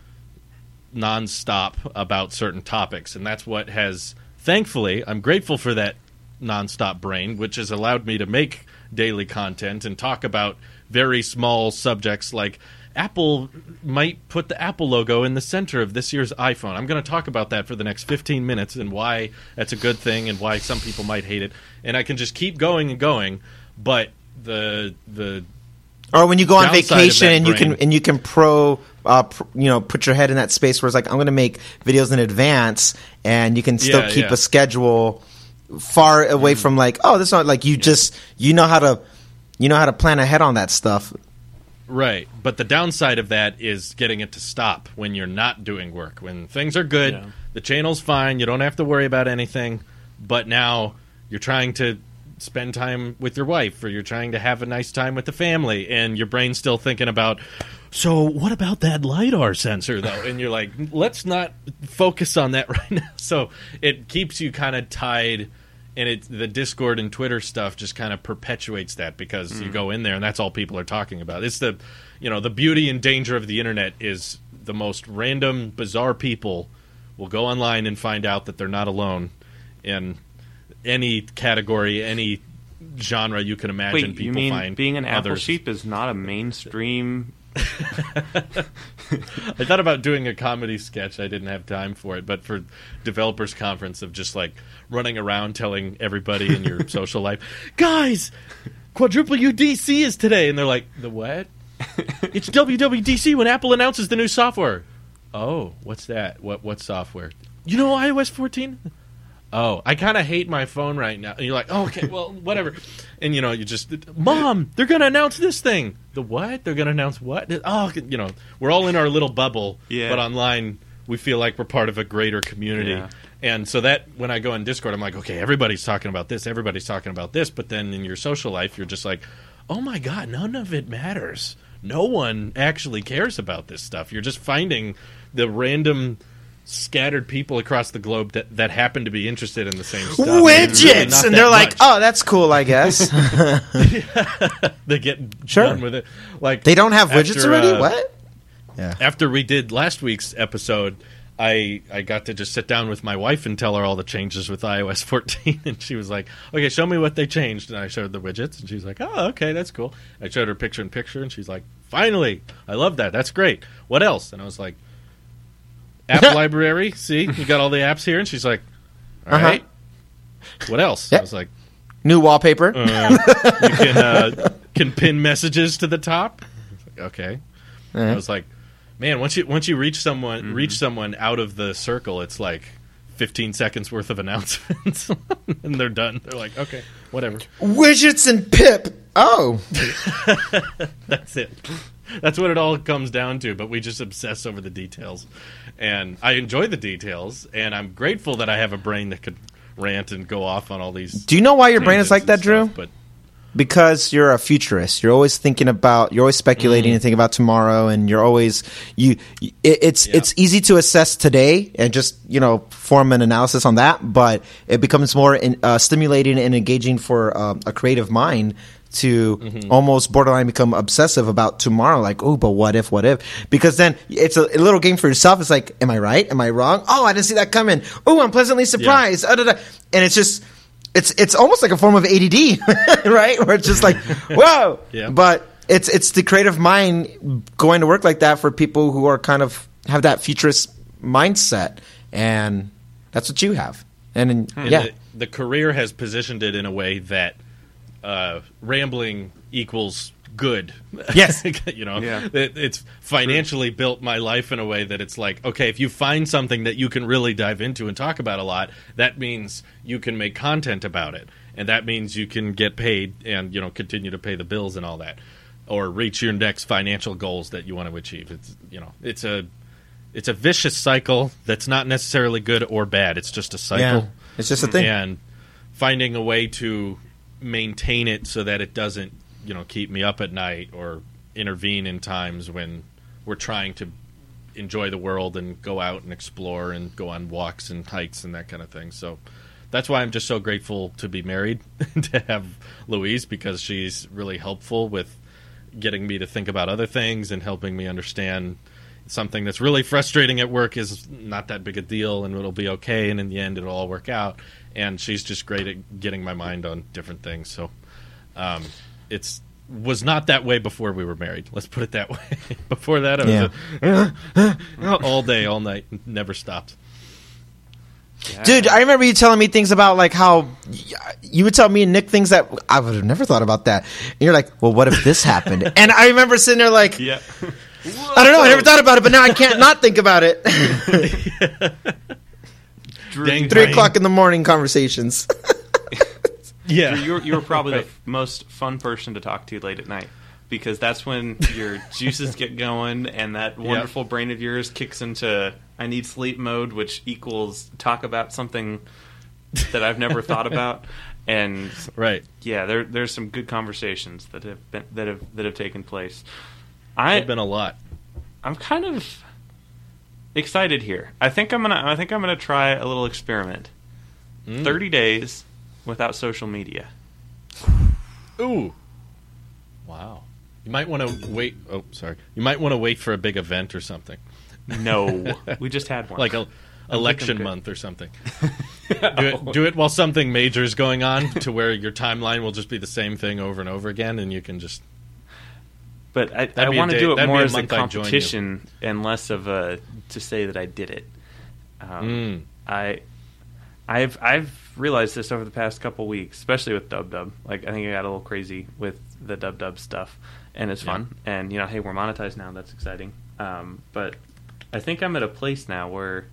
nonstop about certain topics, and that's what has, thankfully, I'm grateful for that nonstop brain, which has allowed me to make daily content and talk about very small subjects like Apple might put the Apple logo in the center of this year's iPhone. I'm going to talk about that for the next 15 minutes and why that's a good thing and why some people might hate it. And I can just keep going and going, but the or when you go on vacation and you can put your head in that space where it's like I'm going to make videos in advance and you can still keep a schedule far away from like this is not like you know how to plan ahead on that stuff. Right, but the downside of that is getting it to stop when you're not doing work. When things are good, the channel's fine, you don't have to worry about anything, but now you're trying to spend time with your wife or you're trying to have a nice time with the family and your brain's still thinking about, so what about that LiDAR sensor, though? And you're like, let's not focus on that right now. So it keeps you kind of tied. And the Discord and Twitter stuff just kind of perpetuates that because you go in there and that's all people are talking about. It's the beauty and danger of the internet is the most random, bizarre people will go online and find out that they're not alone in any category, any genre you can imagine. Wait, people you mean find being an others. Apple sheep is not a mainstream? I thought about doing a comedy sketch. I didn't have time for it, but for developers conference of just like running around telling everybody in your social life, guys, quadruple UDC is today, and they're like, the what? It's WWDC when Apple announces the new software. Oh, what's that? What software? You know iOS 14? Oh, I kind of hate my phone right now. And you're like, oh, okay, well, whatever. And, you just, Mom, they're going to announce this thing. The what? They're going to announce what? Oh, we're all in our little bubble. Yeah. But online, we feel like we're part of a greater community. Yeah. And so that, when I go on Discord, I'm like, okay, everybody's talking about this. Everybody's talking about this. But then in your social life, you're just like, oh, my God, none of it matters. No one actually cares about this stuff. You're just finding the random scattered people across the globe that happen to be interested in the same stuff. Widgets! And they're like, oh, that's cool, I guess. They get done with it. Like they don't have widgets already? What? Yeah. After we did last week's episode, I got to just sit down with my wife and tell her all the changes with iOS 14. And she was like, okay, show me what they changed. And I showed the widgets. And she's like, oh, okay, that's cool. I showed her picture-in-picture. And she's like, finally, I love that. That's great. What else? And I was like, app library, see, you got all the apps here, and she's like, all right, what else? Yep. I was like, new wallpaper. You can pin messages to the top. I was like, okay. I was like, man, once you reach someone out of the circle, it's like 15 seconds worth of announcements, and they're done. They're like, okay, whatever. Widgets and Pip. Oh, that's it. That's what it all comes down to, but we just obsess over the details. And I enjoy the details, and I'm grateful that I have a brain that could rant and go off on all these. Do you know why your brain is like that, Drew? But because you're a futurist. You're always thinking about, you're always speculating and thinking about tomorrow, and you're always it's easy to assess today and just, form an analysis on that, but it becomes more stimulating and engaging for a creative mind to almost borderline become obsessive about tomorrow, like, oh, but what if? Because then it's a little game for yourself. It's like, am I right? Am I wrong? Oh, I didn't see that coming. Oh, I'm pleasantly surprised. And it's just, it's almost like a form of ADD, right? Where it's just like, whoa. Yeah. But it's the creative mind going to work like that for people who are kind of have that futurist mindset, and that's what you have. And the career has positioned it in a way that rambling equals good. Yes. It's financially built my life in a way that it's like, okay, if you find something that you can really dive into and talk about a lot, that means you can make content about it. And that means you can get paid and, continue to pay the bills and all that, or reach your next financial goals that you want to achieve. It's a vicious cycle that's not necessarily good or bad. It's just a cycle. Yeah. It's just a thing. And finding a way to maintain it so that it doesn't, keep me up at night or intervene in times when we're trying to enjoy the world and go out and explore and go on walks and hikes and that kind of thing. So that's why I'm just so grateful to be married to have Louise, because she's really helpful with getting me to think about other things and helping me understand something that's really frustrating at work is not that big a deal and it'll be okay, and in the end it'll all work out. And she's just great at getting my mind on different things. So it was not that way before we were married. Let's put it that way. Before that, it was all day, all night, never stopped. Yeah. Dude, I remember you telling me things about like how you would tell me and Nick things that I would have never thought about that. And you're like, well, what if this happened? And I remember sitting there like, I don't know, I never thought about it, but now I can't not think about it. 3 o'clock in the morning conversations. Yeah, you're probably the most fun person to talk to late at night, because that's when your juices get going and that wonderful brain of yours kicks into I need sleep mode, which equals talk about something that I've never thought about. And there's some good conversations that have taken place. There've been a lot. I'm kind of excited here. I think I'm gonna try a little experiment. 30 days without social media. Ooh. Wow. You might want to wait. Oh, sorry. You might want to wait for a big event or something. No, we just had one. Like election month or something. Do it while something major is going on, to where your timeline will just be the same thing over and over again, and you can just. But I want to do it more as a competition and less of a to say that I did it. I've realized this over the past couple weeks, especially with Dub Dub. Like, I think I got a little crazy with the Dub Dub stuff, and it's fun. And hey, we're monetized now. That's exciting. But I think I'm at a place now where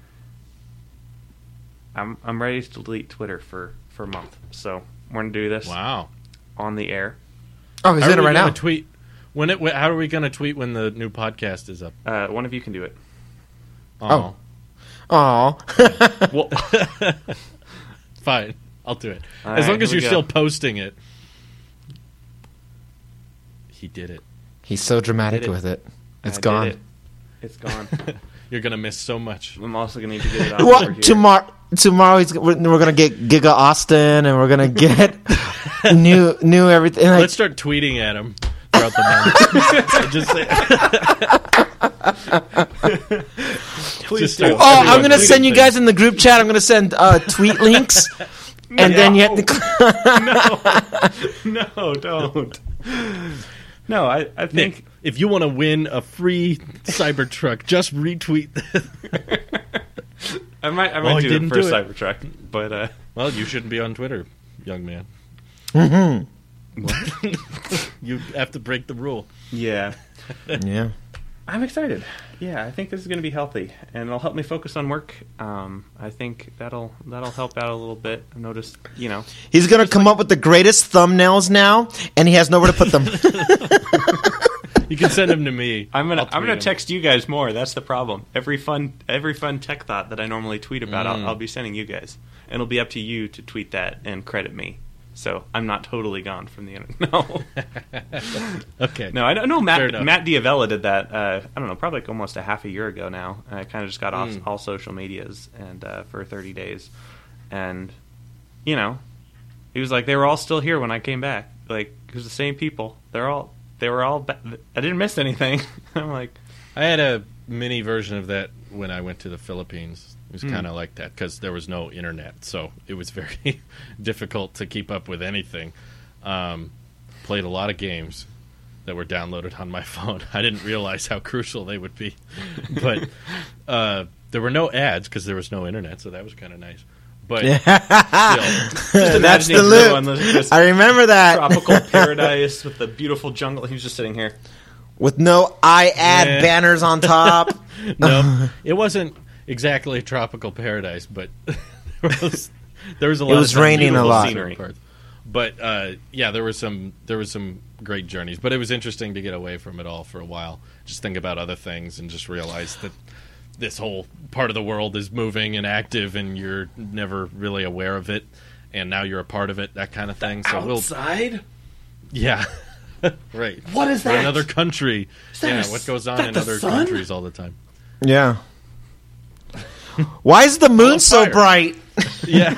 I'm ready to delete Twitter for a month. So we're gonna do this. Wow. On the air. Oh, he's in it right now. Tweet. How are we going to tweet when the new podcast is up? One of you can do it. Oh. Well, fine. I'll do it. As long as you're still posting it. He did it. He's so dramatic with it. It's gone. It's gone. You're going to miss so much. I'm also going to need to get it out over here. Tomorrow we're going to get Giga Austin, and we're going to get new everything. Like, let's start tweeting at him throughout the month. Please do. I'm going to send you guys in the group chat. I'm going to send tweet links, and then you have to. No, don't. No, I think Nick, if you want to win a free Cybertruck, just retweet this. I might do it for a Cybertruck, but well, you shouldn't be on Twitter, young man. What? You have to break the rule. Yeah. Yeah. I'm excited. Yeah, I think this is going to be healthy, and it'll help me focus on work. I think that'll help out a little bit. I've noticed, he's going to come up with the greatest thumbnails now, and he has nowhere to put them. You can send them to me. I'm gonna text you guys more. That's the problem. Every fun tech thought that I normally tweet about, I'll be sending you guys, and it'll be up to you to tweet that and credit me. So I'm not totally gone from the internet. No. Okay. No, I know Matt Diavella did that. I don't know, probably like almost a half a year ago now. I kind of just got off all social medias and for 30 days, and he was like, they were all still here when I came back. Like, it was the same people. They were all. I didn't miss anything. I'm like, I had a mini version of that when I went to the Philippines. It was kind of like that because there was no internet, so it was very difficult to keep up with anything. Played a lot of games that were downloaded on my phone. I didn't realize how crucial they would be, but there were no ads because there was no internet, so that was kind of nice. But still, that's the loop. I remember that tropical paradise with the beautiful jungle. He was just sitting here with no ad banners on top. No, it wasn't exactly a tropical paradise, but there was a lot. It was raining a lot. Scenery. But there was some great journeys. But it was interesting to get away from it all for a while. Just think about other things and just realize that this whole part of the world is moving and active, and you're never really aware of it. And now you're a part of it, that kind of thing. So outside? Yeah. Right. What is that? Another country. What goes on in other countries all the time. Yeah. Why is the moon so bright? Yeah.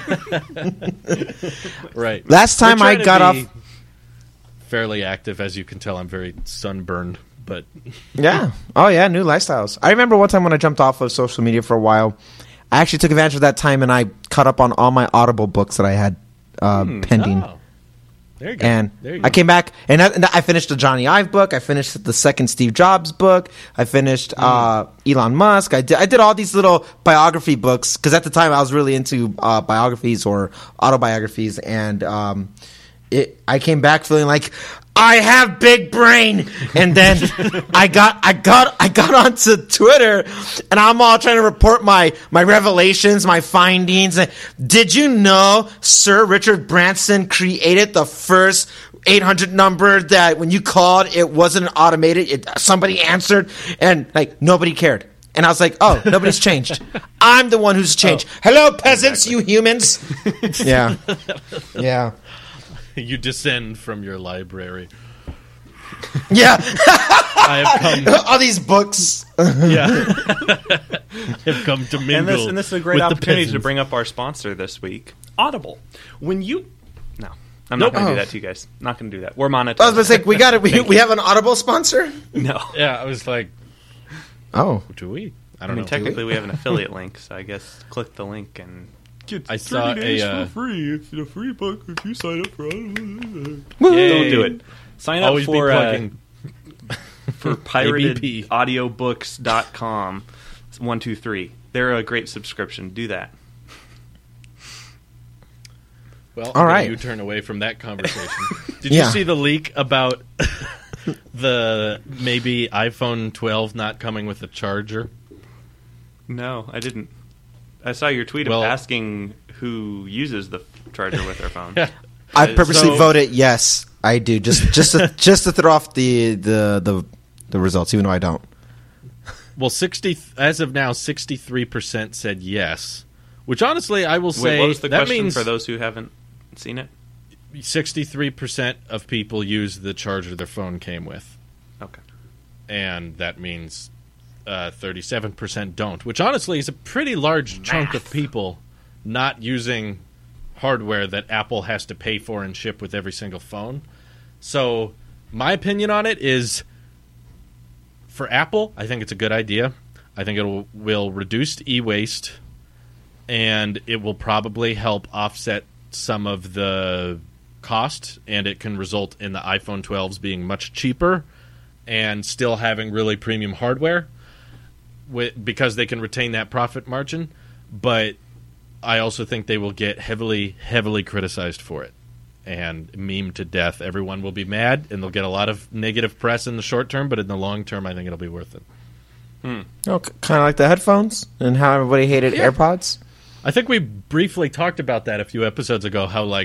Right. Last time I got off... fairly active. As you can tell, I'm very sunburned, but... Yeah. Oh, yeah, new lifestyles. I remember one time when I jumped off of social media for a while, I actually took advantage of that time and I caught up on all my Audible books that I had pending. Oh. There you go. And I came back, and I finished the Johnny Ive book. I finished the second Steve Jobs book. I finished Elon Musk. I did all these little biography books, because at the time I was really into biographies or autobiographies, and I came back feeling like I have big brain. And then I got onto Twitter, and I'm all trying to report my revelations, my findings. Did you know Sir Richard Branson created the first 800 number that when you called, it wasn't automated, somebody answered, and like nobody cared. And I was like, oh, nobody's changed. I'm the one who's changed. Hello, peasants, you humans. Yeah. Yeah. You descend from your library. Yeah. I have come. All these books. Yeah. have come to mingle. And this is a great opportunity to bring up our sponsor this week, Audible. I'm not going to do that to you guys. Not going to do that. We're monetized. I was going to say, we have an Audible sponsor? No. Yeah, I was like, do we? I don't know. Technically, we have an affiliate link, so I guess click the link and get 30 days for free. It's a free book if you sign up for Audible. Don't do it. Sign up Always for for piratedaudiobooks.com. 123. They're a great subscription. Do that. Well, all right. You turn away from that conversation. Did you see the leak about the maybe iPhone 12 not coming with a charger? No, I didn't. I saw your tweet of asking who uses the charger with their phone. Yeah. I purposely voted yes. I do just to throw off the results, even though I don't. Well, as of now, 63% said yes. Which honestly, I will say, what was the that question means for those who haven't seen it? 63% of people use the charger their phone came with. Okay, and that means 37% don't. Which honestly is a pretty large chunk of people not using hardware that Apple has to pay for and ship with every single phone. So my opinion on it is, for Apple, I think it's a good idea. I think it will reduce e-waste, and it will probably help offset some of the cost, and it can result in the iPhone 12s being much cheaper and still having really premium hardware because they can retain that profit margin. But I also think they will get heavily, heavily criticized for it and memed to death. Everyone will be mad, and they'll get a lot of negative press in the short term, but in the long term, I think it'll be worth it. Oh, kind of like the headphones and how everybody hated AirPods? I think we briefly talked about that a few episodes ago, how like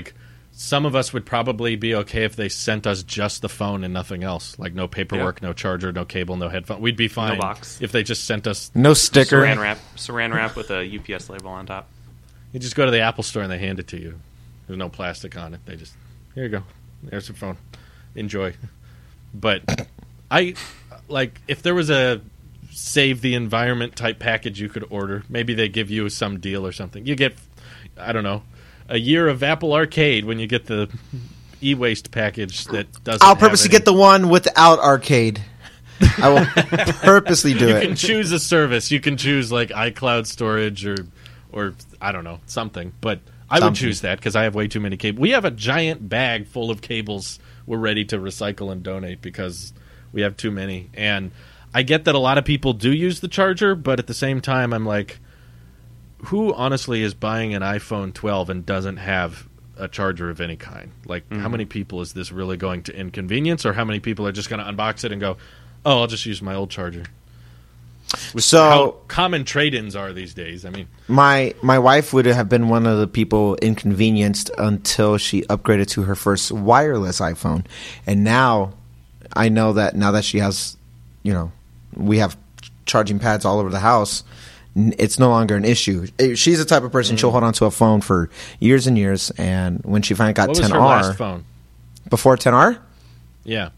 some of us would probably be okay if they sent us just the phone and nothing else, like no paperwork, no charger, no cable, no headphone. We'd be fine no box. if they just sent us no sticker, saran wrap with a UPS label on top. You just go to the Apple store and they hand it to you. There's no plastic on it. They just, here you go. There's your phone. Enjoy. But if there was a save the environment type package you could order, maybe they give you some deal or something. You get, I don't know, a year of Apple Arcade when you get the e-waste package that doesn't I'll purposely get the one without Arcade. I will purposely do it. You can choose a service. You can choose like iCloud storage or I don't know, something. But I would choose that because I have way too many cables. We have a giant bag full of cables we're ready to recycle and donate because we have too many. And I get that a lot of people do use the charger, but at the same time, I'm like, who honestly is buying an iPhone 12 and doesn't have a charger of any kind? Like, how many people is this really going to inconvenience, or how many people are just going to unbox it and go, oh, I'll just use my old charger? So how common trade-ins are these days. I mean, my wife would have been one of the people inconvenienced until she upgraded to her first wireless iPhone, and now I know that now that she has, we have charging pads all over the house. It's no longer an issue. She's the type of person she'll hold on to a phone for years and years, and when she finally got what 10R, was her last phone? Before 10R, yeah,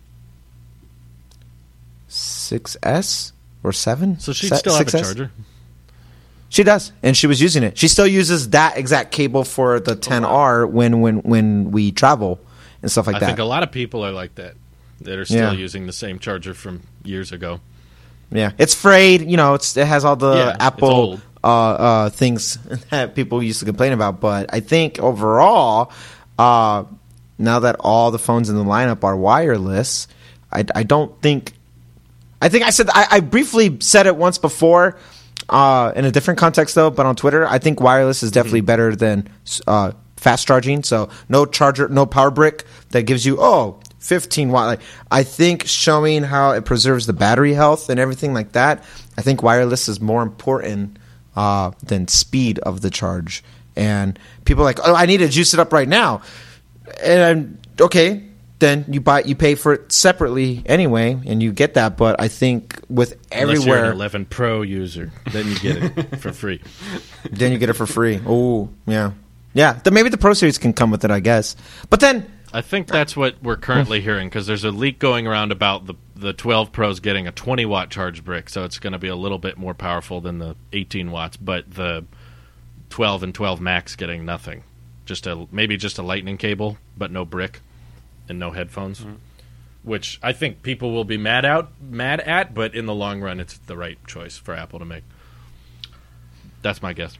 6S. Or 7? So she'd still have a charger? She does, and she was using it. She still uses that exact cable for the 10R when we travel and stuff like that. I think a lot of people are like that are still using the same charger from years ago. Yeah, it's frayed. It has all the Apple things that people used to complain about. But I think overall, now that all the phones in the lineup are wireless, I don't think... I think I briefly said it once before in a different context, though, but on Twitter, I think wireless is definitely better than fast charging. So no charger, no power brick that gives you, 15 watt. Like, I think showing how it preserves the battery health and everything like that, I think wireless is more important than speed of the charge. And people are like, I need to juice it up right now. And okay. Then you pay for it separately anyway, and you get that. But I think with everywhere, unless you're an 11 Pro user, then you get it for free. Then you get it for free. Oh, yeah. Then maybe the Pro Series can come with it, I guess. But then I think that's what we're currently hearing, because there's a leak going around about the 12 Pros getting a 20 watt charge brick, so it's going to be a little bit more powerful than the 18 watts. But the 12 and 12 Max getting nothing, maybe just a lightning cable, but no brick. And no headphones, which I think people will be mad at, but in the long run, it's the right choice for Apple to make. That's my guess.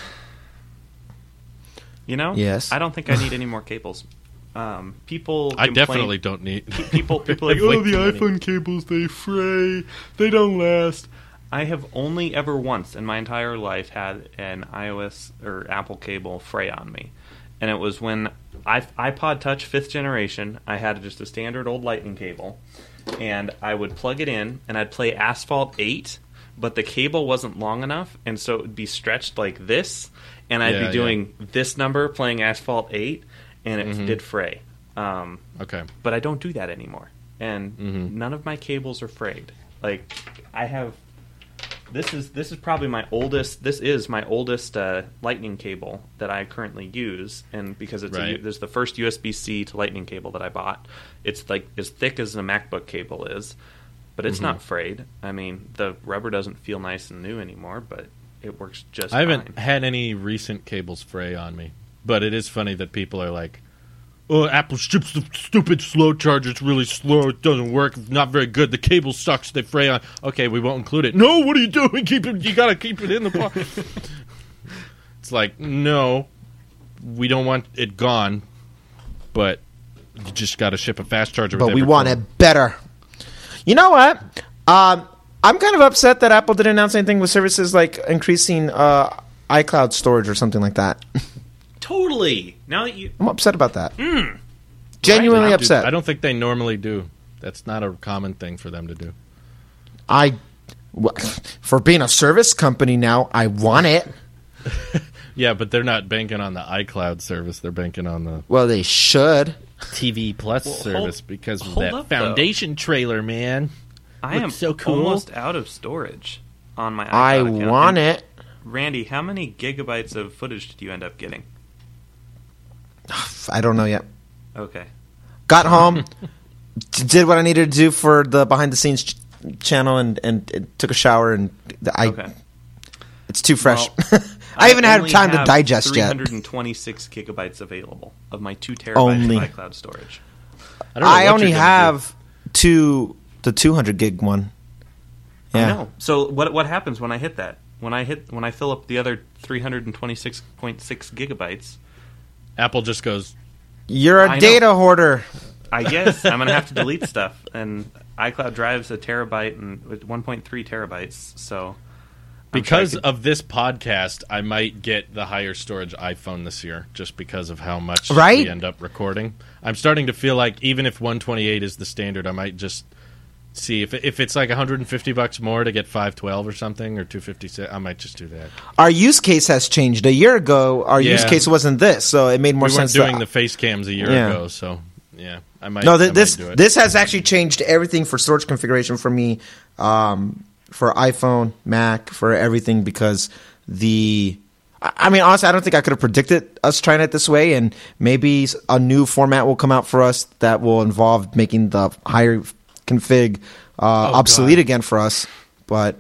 Yes. I don't think I need any more cables. People, I definitely don't need. People like, the iPhone cables, they fray, they don't last. I have only ever once in my entire life had an iOS or Apple cable fray on me. And it was when iPod Touch 5th generation, I had just a standard old lightning cable, and I would plug it in, and I'd play Asphalt 8, but the cable wasn't long enough, and so it would be stretched like this, and I'd be doing this number, playing Asphalt 8, and it did fray. Okay. But I don't do that anymore, and none of my cables are frayed. Like, I have... This is probably my oldest. This is my oldest Lightning cable that I currently use, and because there's the first USB-C to Lightning cable that I bought. It's like as thick as a MacBook cable is, but it's not frayed. I mean, the rubber doesn't feel nice and new anymore, but it works just fine. I haven't had any recent cables fray on me, but it is funny that people are like, "Oh, Apple ships the stupid slow charger. It's really slow. It doesn't work. It's not very good. The cable sucks. They fray on." Okay, we won't include it. No, what are you doing? You got to keep it in the pocket. It's like, no, we don't want it gone, but you just got to ship a fast charger. But we want it better. You know what? I'm kind of upset that Apple didn't announce anything with services like increasing iCloud storage or something like that. Totally. I'm upset about that. Genuinely upset. I don't think they normally do. That's not a common thing for them to do. For being a service company now, I want it. Yeah, but they're not banking on the iCloud service. They're banking on the Well, they should. TV Plus service because of hold that up, Foundation trailer, man. I am so cool. almost out of storage on my iCloud I account. want it. Randy, how many gigabytes of footage did you end up getting? I don't know yet. Okay. Got home, did what I needed to do for the behind the scenes channel, and took a shower, and Okay. It's too fresh. Well, I even had only time to have digest yet. 326 gigabytes available of my 2 terabytes Only. of iCloud storage. I don't know I what only you're gonna have the 200 gig one. I Yeah. know. So what happens when I hit that? When I fill up the other 326.6 gigabytes, do. Apple just goes, You're I a know. data hoarder. I guess I'm gonna have to delete stuff. And iCloud drives a terabyte and 1.3 terabytes. So because of this podcast, I might get the higher storage iPhone this year just because of how much Right? we end up recording. I'm starting to feel like even if 128 is the standard, I might just see if it's like $150 more to get 512 or something, or 256. I might just do that. Our use case has changed. A year ago, our use Yeah. case wasn't this, so it made more We weren't sense. doing the face cams a year Yeah. ago, so yeah, I might. No, I this might do it. this has actually changed everything for storage configuration for me, for iPhone, Mac, for everything, because I mean, honestly, I don't think I could have predicted us trying it this way, and maybe a new format will come out for us that will involve making the higher config obsolete God. again for us. But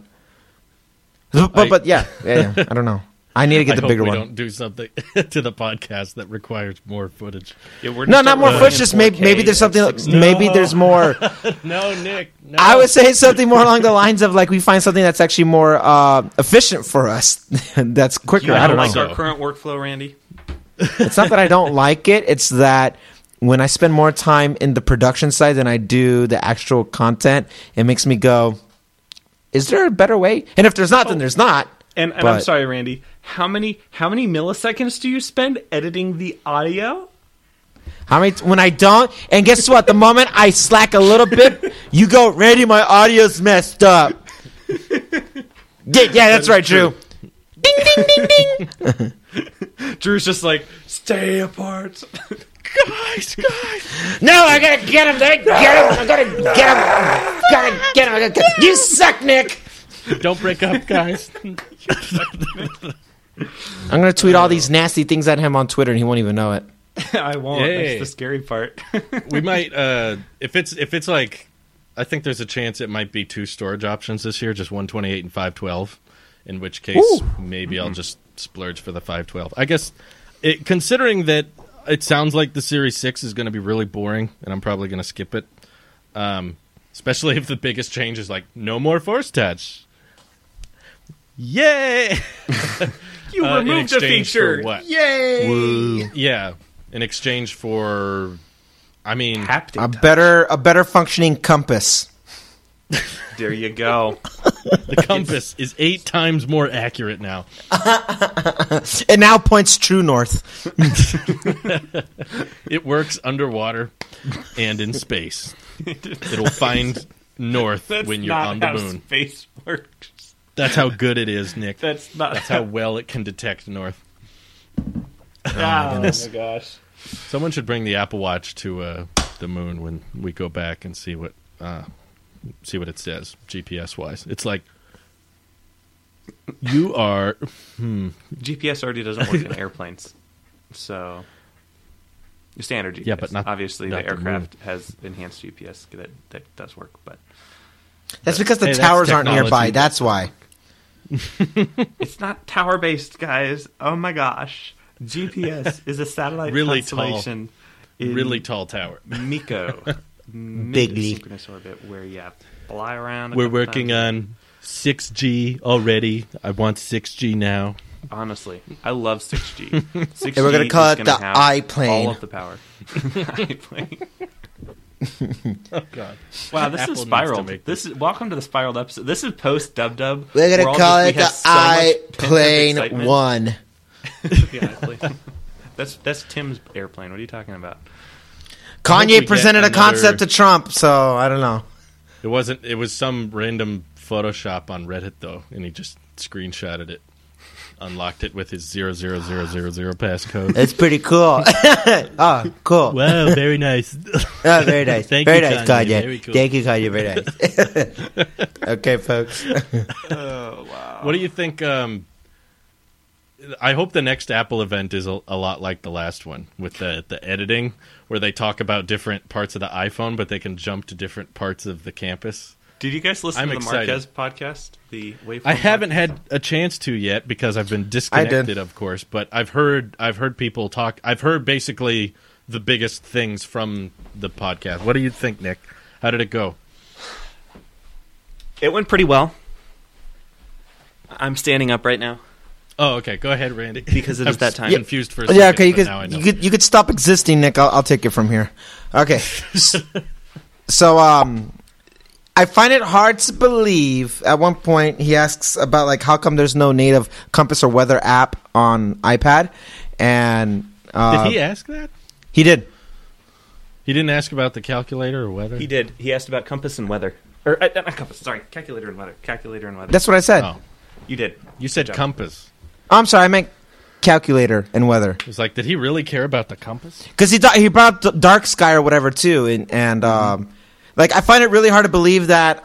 yeah, I don't know. I need to get I the hope bigger we one. don't do something to the podcast that requires more footage. yeah, we're No, just not more running footage. in Just 4K maybe there's at something. 60. Maybe there's more. No, Nick. No. I would say something more along the lines of like we find something that's actually more efficient for us. That's quicker. You I don't like know. our current workflow, Randy? It's not that I don't like it. It's that when I spend more time in the production side than I do the actual content, it makes me go, "Is there a better way?" And if there's not, then there's not. And I'm But- sorry, Randy. How many milliseconds do you spend editing the audio? When I don't, and guess what? The moment I slack a little bit, you go, "Randy, my audio's messed up." Yeah, that's right, Drew. Ding, ding, ding, ding. Drew's just like, stay apart. guys. No, I gotta get him. I gotta get him. You suck, Nick. Don't break up, guys. I'm gonna tweet all these nasty things at him on Twitter, and he won't even know it. I won't. Yay. That's the scary part. We might, if it's like, I think there's a chance it might be 2 storage options this year, just 128 and 512. In which case, maybe I'll just splurge for the 512. I guess, considering that it sounds like the Series 6 is going to be really boring, and I'm probably going to skip it. Especially if the biggest change is like no more Force Touch. Yay! You in removed a exchange feature. for what? Yay! Woo. Yeah, in exchange for, I mean, Haptic A touch. better functioning compass. There you go. the compass is 8 times more accurate now. It now points true north. It works underwater and in space. It'll find north That's when you're not on the how moon. space works. That's how good it is, Nick. That's not. That's how well it can detect north. Oh my gosh. Someone should bring the Apple Watch to the moon when we go back and see what it says GPS wise. It's like you are. GPS already doesn't work in airplanes, so standard GPS. Yeah, but not- obviously not the the aircraft has enhanced GPS that does work, but That's because the Hey, that's towers aren't technology. nearby. That's why. it's not tower based, guys. Oh my gosh, GPS is a satellite Really constellation. In really tall tower. MECO, Bigly. synchronous orbit, where you fly around. We're working on 6G already. I want 6G now. Honestly, I love 6G. 6G And we're gonna call is it gonna the have iPlane. All of the power. iPlane. Oh God! Wow, this Apple is needs to spiraled. make This is welcome to the spiraled episode. This is post Dub Dub. We're gonna call it the iPlane iPlane 1. iPlane. That's Tim's airplane. What are you talking about? hope we Kanye get presented a another- concept to Trump, so I don't know. It wasn't. It was some random Photoshop on Reddit though, and he just screenshotted it. unlocked it with his 00000 passcode. It's pretty cool. Oh, cool. Wow, very nice. Oh, very nice. Thank very you, nice, Kanye. Kanye. Very cool. Thank you, Kanye. Very nice. Okay, folks. Oh, wow. What do you think? I hope the next Apple event is a lot like the last one with the editing, where they talk about different parts of the iPhone, but they can jump to different parts of the campus. Did you guys listen I'm to the excited. Marquez podcast? The Waveform I haven't podcast? had a chance to yet because I've been disconnected, of course. But I've heard people talk. I've heard basically the biggest things from the podcast. What do you think, Nick? How did it go? It went pretty well. I'm standing up right now. Oh, okay. Go ahead, Randy. Because it is that time. Confused for a second, Yeah, okay. but now I know. You could stop existing, Nick. I'll take it from here. Okay. So, I find it hard to believe. At one point, he asks about like how come there's no native compass or weather app on iPad, and Did he ask that? he did. He didn't ask about the calculator or weather? He did. He asked about compass and weather. Or, not compass, sorry. Calculator and weather. Calculator and weather. That's what I said. Oh. You did. You said Good job. compass. I'm sorry, I meant calculator and weather. It was like, did he really care about the compass? Because he brought up Dark Sky or whatever too, and like I find it really hard to believe that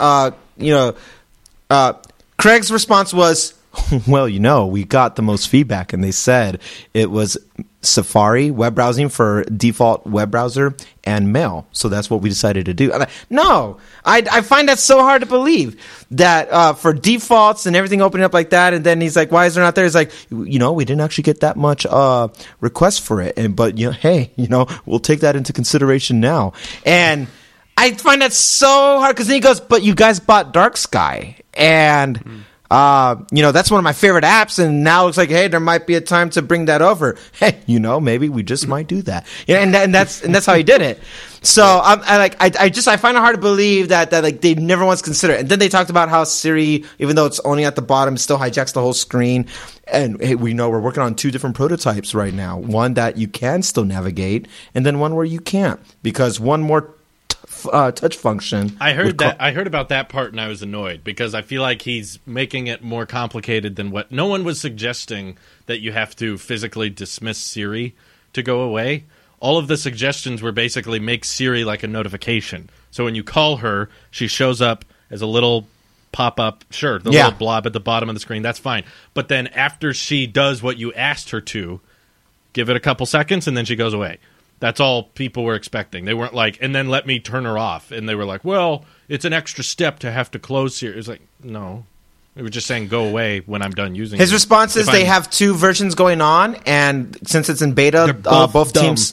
Craig's response was, well, we got the most feedback, and they said it was Safari web browsing for default web browser and Mail, so that's what we decided to do. And I find that so hard to believe that for defaults and everything opening up like that, and then he's like, why is there not there? He's like, we didn't actually get that much requests for it, but hey, we'll take that into consideration now. And I find that so hard because then he goes, but you guys bought Dark Sky, and that's one of my favorite apps, and now it looks like, hey, there might be a time to bring that over. Hey, maybe we just might do that. And that's how he did it. So I find it hard to believe that like they never once considered it. And then they talked about how Siri, even though it's only at the bottom, still hijacks the whole screen. And hey, we're working on 2 different prototypes right now. One that you can still navigate, and then one where you can't, because one more touch function. I heard that. I heard about that part, and I was annoyed because I feel like he's making it more complicated than what. No one was suggesting that you have to physically dismiss Siri to go away. All of the suggestions were basically make Siri like a notification. So when you call her, she shows up as a little pop-up. Sure, the little blob at the bottom of the screen. That's fine. But then after she does what you asked her to, give it a couple seconds, and then she goes away. That's all people were expecting. They weren't like, and then let me turn her off. And they were like, well, it's an extra step to have to close Siri. It was like, no. They were just saying, go away when I'm done using it. His response is they have 2 versions going on, and since it's in beta, both teams...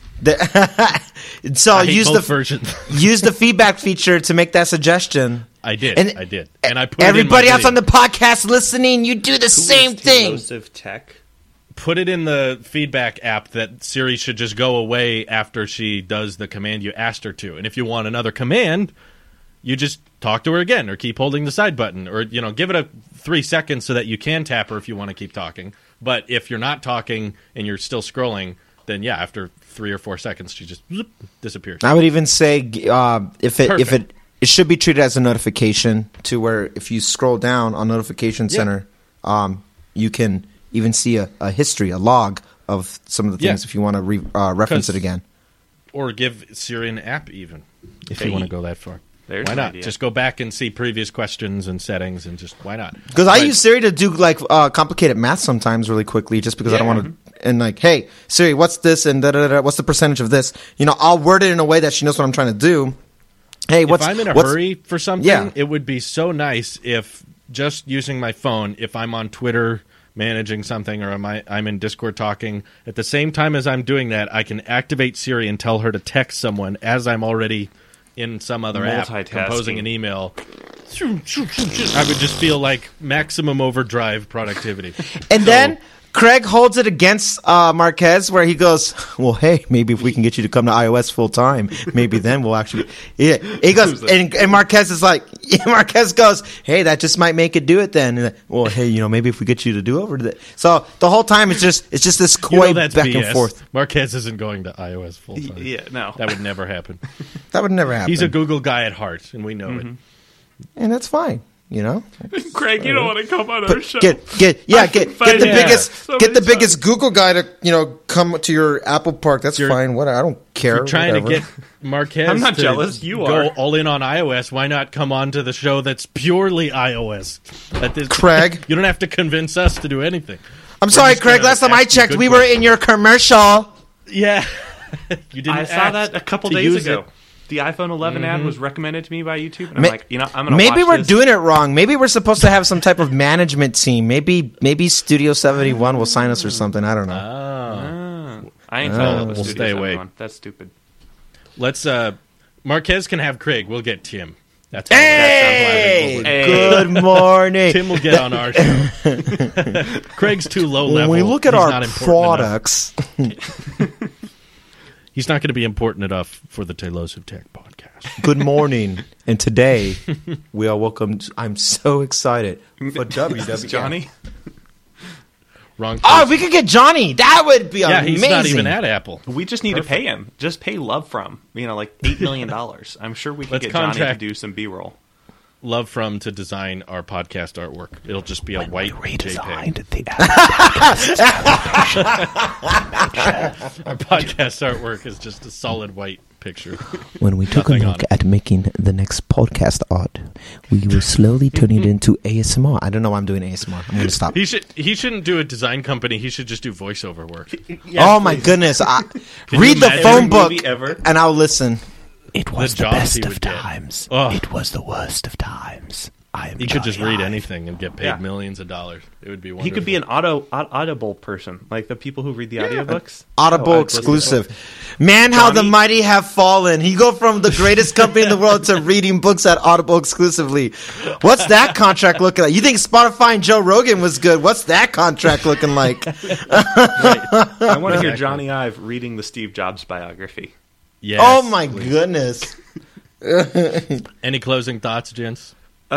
so use the versions. Use the feedback feature to make that suggestion. I did. And I put everybody it in else on the podcast listening, you do the same thing. Tech. Put it in the feedback app that Siri should just go away after she does the command you asked her to. And if you want another command, you just talk to her again or keep holding the side button or, give it 3 seconds so that you can tap her if you want to keep talking. But if you're not talking and you're still scrolling, then after 3 or 4 seconds, she just disappears. I would even say if it should be treated as a notification to where if you scroll down on Notification Center, you can even see a history, a log of some of the things if you want to reference it again. Or give Siri an app even, if you want to go that far. Why not? Idea. Just go back and see previous questions and settings and just, why not? Because I use Siri to do complicated math sometimes really quickly just because I don't want to. And like, hey, Siri, what's this and what's the percentage of this? I'll word it in a way that she knows what I'm trying to do. Hey, if I'm in a hurry for something, it would be so nice if just using my phone, if I'm on Twitter managing something or I'm in Discord talking, at the same time as I'm doing that, I can activate Siri and tell her to text someone as I'm already in some other app composing an email. I would just feel like maximum overdrive productivity. And then Craig holds it against Marquez where he goes, well, hey, maybe if we can get you to come to iOS full time, maybe then we'll actually... Yeah. He goes, and Marquez is like... Marquez goes, hey, that just might make it do it then. And, well, hey, maybe if we get you to do over to that. So the whole time it's just this coy back BS. And forth. Marquez isn't going to iOS full time. Yeah, no. That would never happen. That would never happen. He's a Google guy at heart, and we know it. And that's fine. You know, Craig, you don't want to come on our show. Get the biggest Google guy to come to your Apple Park. That's fine. What I don't care. You're trying to get Marquez. I'm not to jealous. You go are all in on iOS. Why not come on to the show that's purely iOS? Craig, you don't have to convince us to do anything. I'm sorry, Craig. Last time I checked, we were in your commercial. Yeah, you didn't. I saw that a couple days ago. The iPhone 11 ad was recommended to me by YouTube, and I'm like, I'm going to Maybe watch we're this. doing it wrong. Maybe we're supposed to have some type of management team. Maybe Studio 71 will sign us or something. I don't know. I ain't following We'll stay away. That's stupid. Let's. Marquez can have Craig. We'll get Tim. That's Hey! Good morning. Tim will get on our show. Craig's too low level. When we look at He's our not important products, he's not going to be important enough for the Taylors of Tech podcast. good morning. And today, we are welcome. I'm so excited for WWF. Johnny? Wrong. Oh, we could get Johnny. That would be amazing. He's not even at Apple. We just need to pay him. Just pay Love From. Like $8 million. I'm sure we can get Johnny to do some B-roll. Love From to design our podcast artwork. It'll just be a white JPEG. The Our podcast artwork is just a solid white picture. When we took a look at making the next podcast art, we were slowly turning it into ASMR. I don't know why I'm doing ASMR. I'm going to stop. He shouldn't do a design company. He should just do voiceover work. Oh, my goodness. Read the imagine phone book, ever? and I'll listen. It was the jobs best he of would get. times. Oh. It was the worst of times. I am He could just Johnny read Ive. anything and get paid millions of dollars. It would be wonderful. He could be an Audible person, like the people who read the audiobooks. Audible I'd listen to exclusive. Man, how the mighty have fallen. He go from the greatest company in the world to reading books at Audible exclusively. What's that contract looking like? You think Spotify and Joe Rogan was good? What's that contract looking like? I want to hear Johnny Ive reading the Steve Jobs biography. Yes, Oh, my goodness. Any closing thoughts, gents?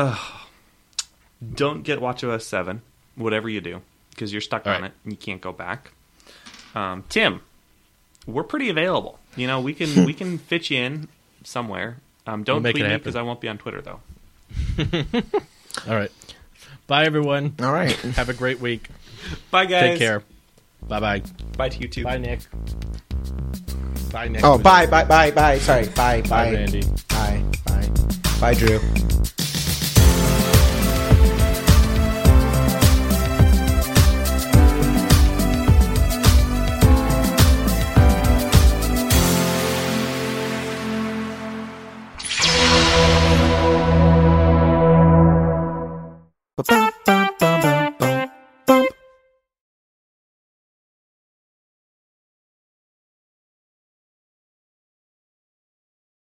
Don't get WatchOS 7, whatever you do, because you're stuck on it and you can't go back. Tim, we're pretty available. We can fit you in somewhere. Don't make tweet it me happen. because I won't be on Twitter though. All right. Bye, everyone. All right. Have a great week. Bye guys. Take care. Bye-bye. Bye to you too. Bye, Nick. Bye, Nick. Oh, bye. Sorry. Bye. Bye, Randy. Bye. Bye, Drew.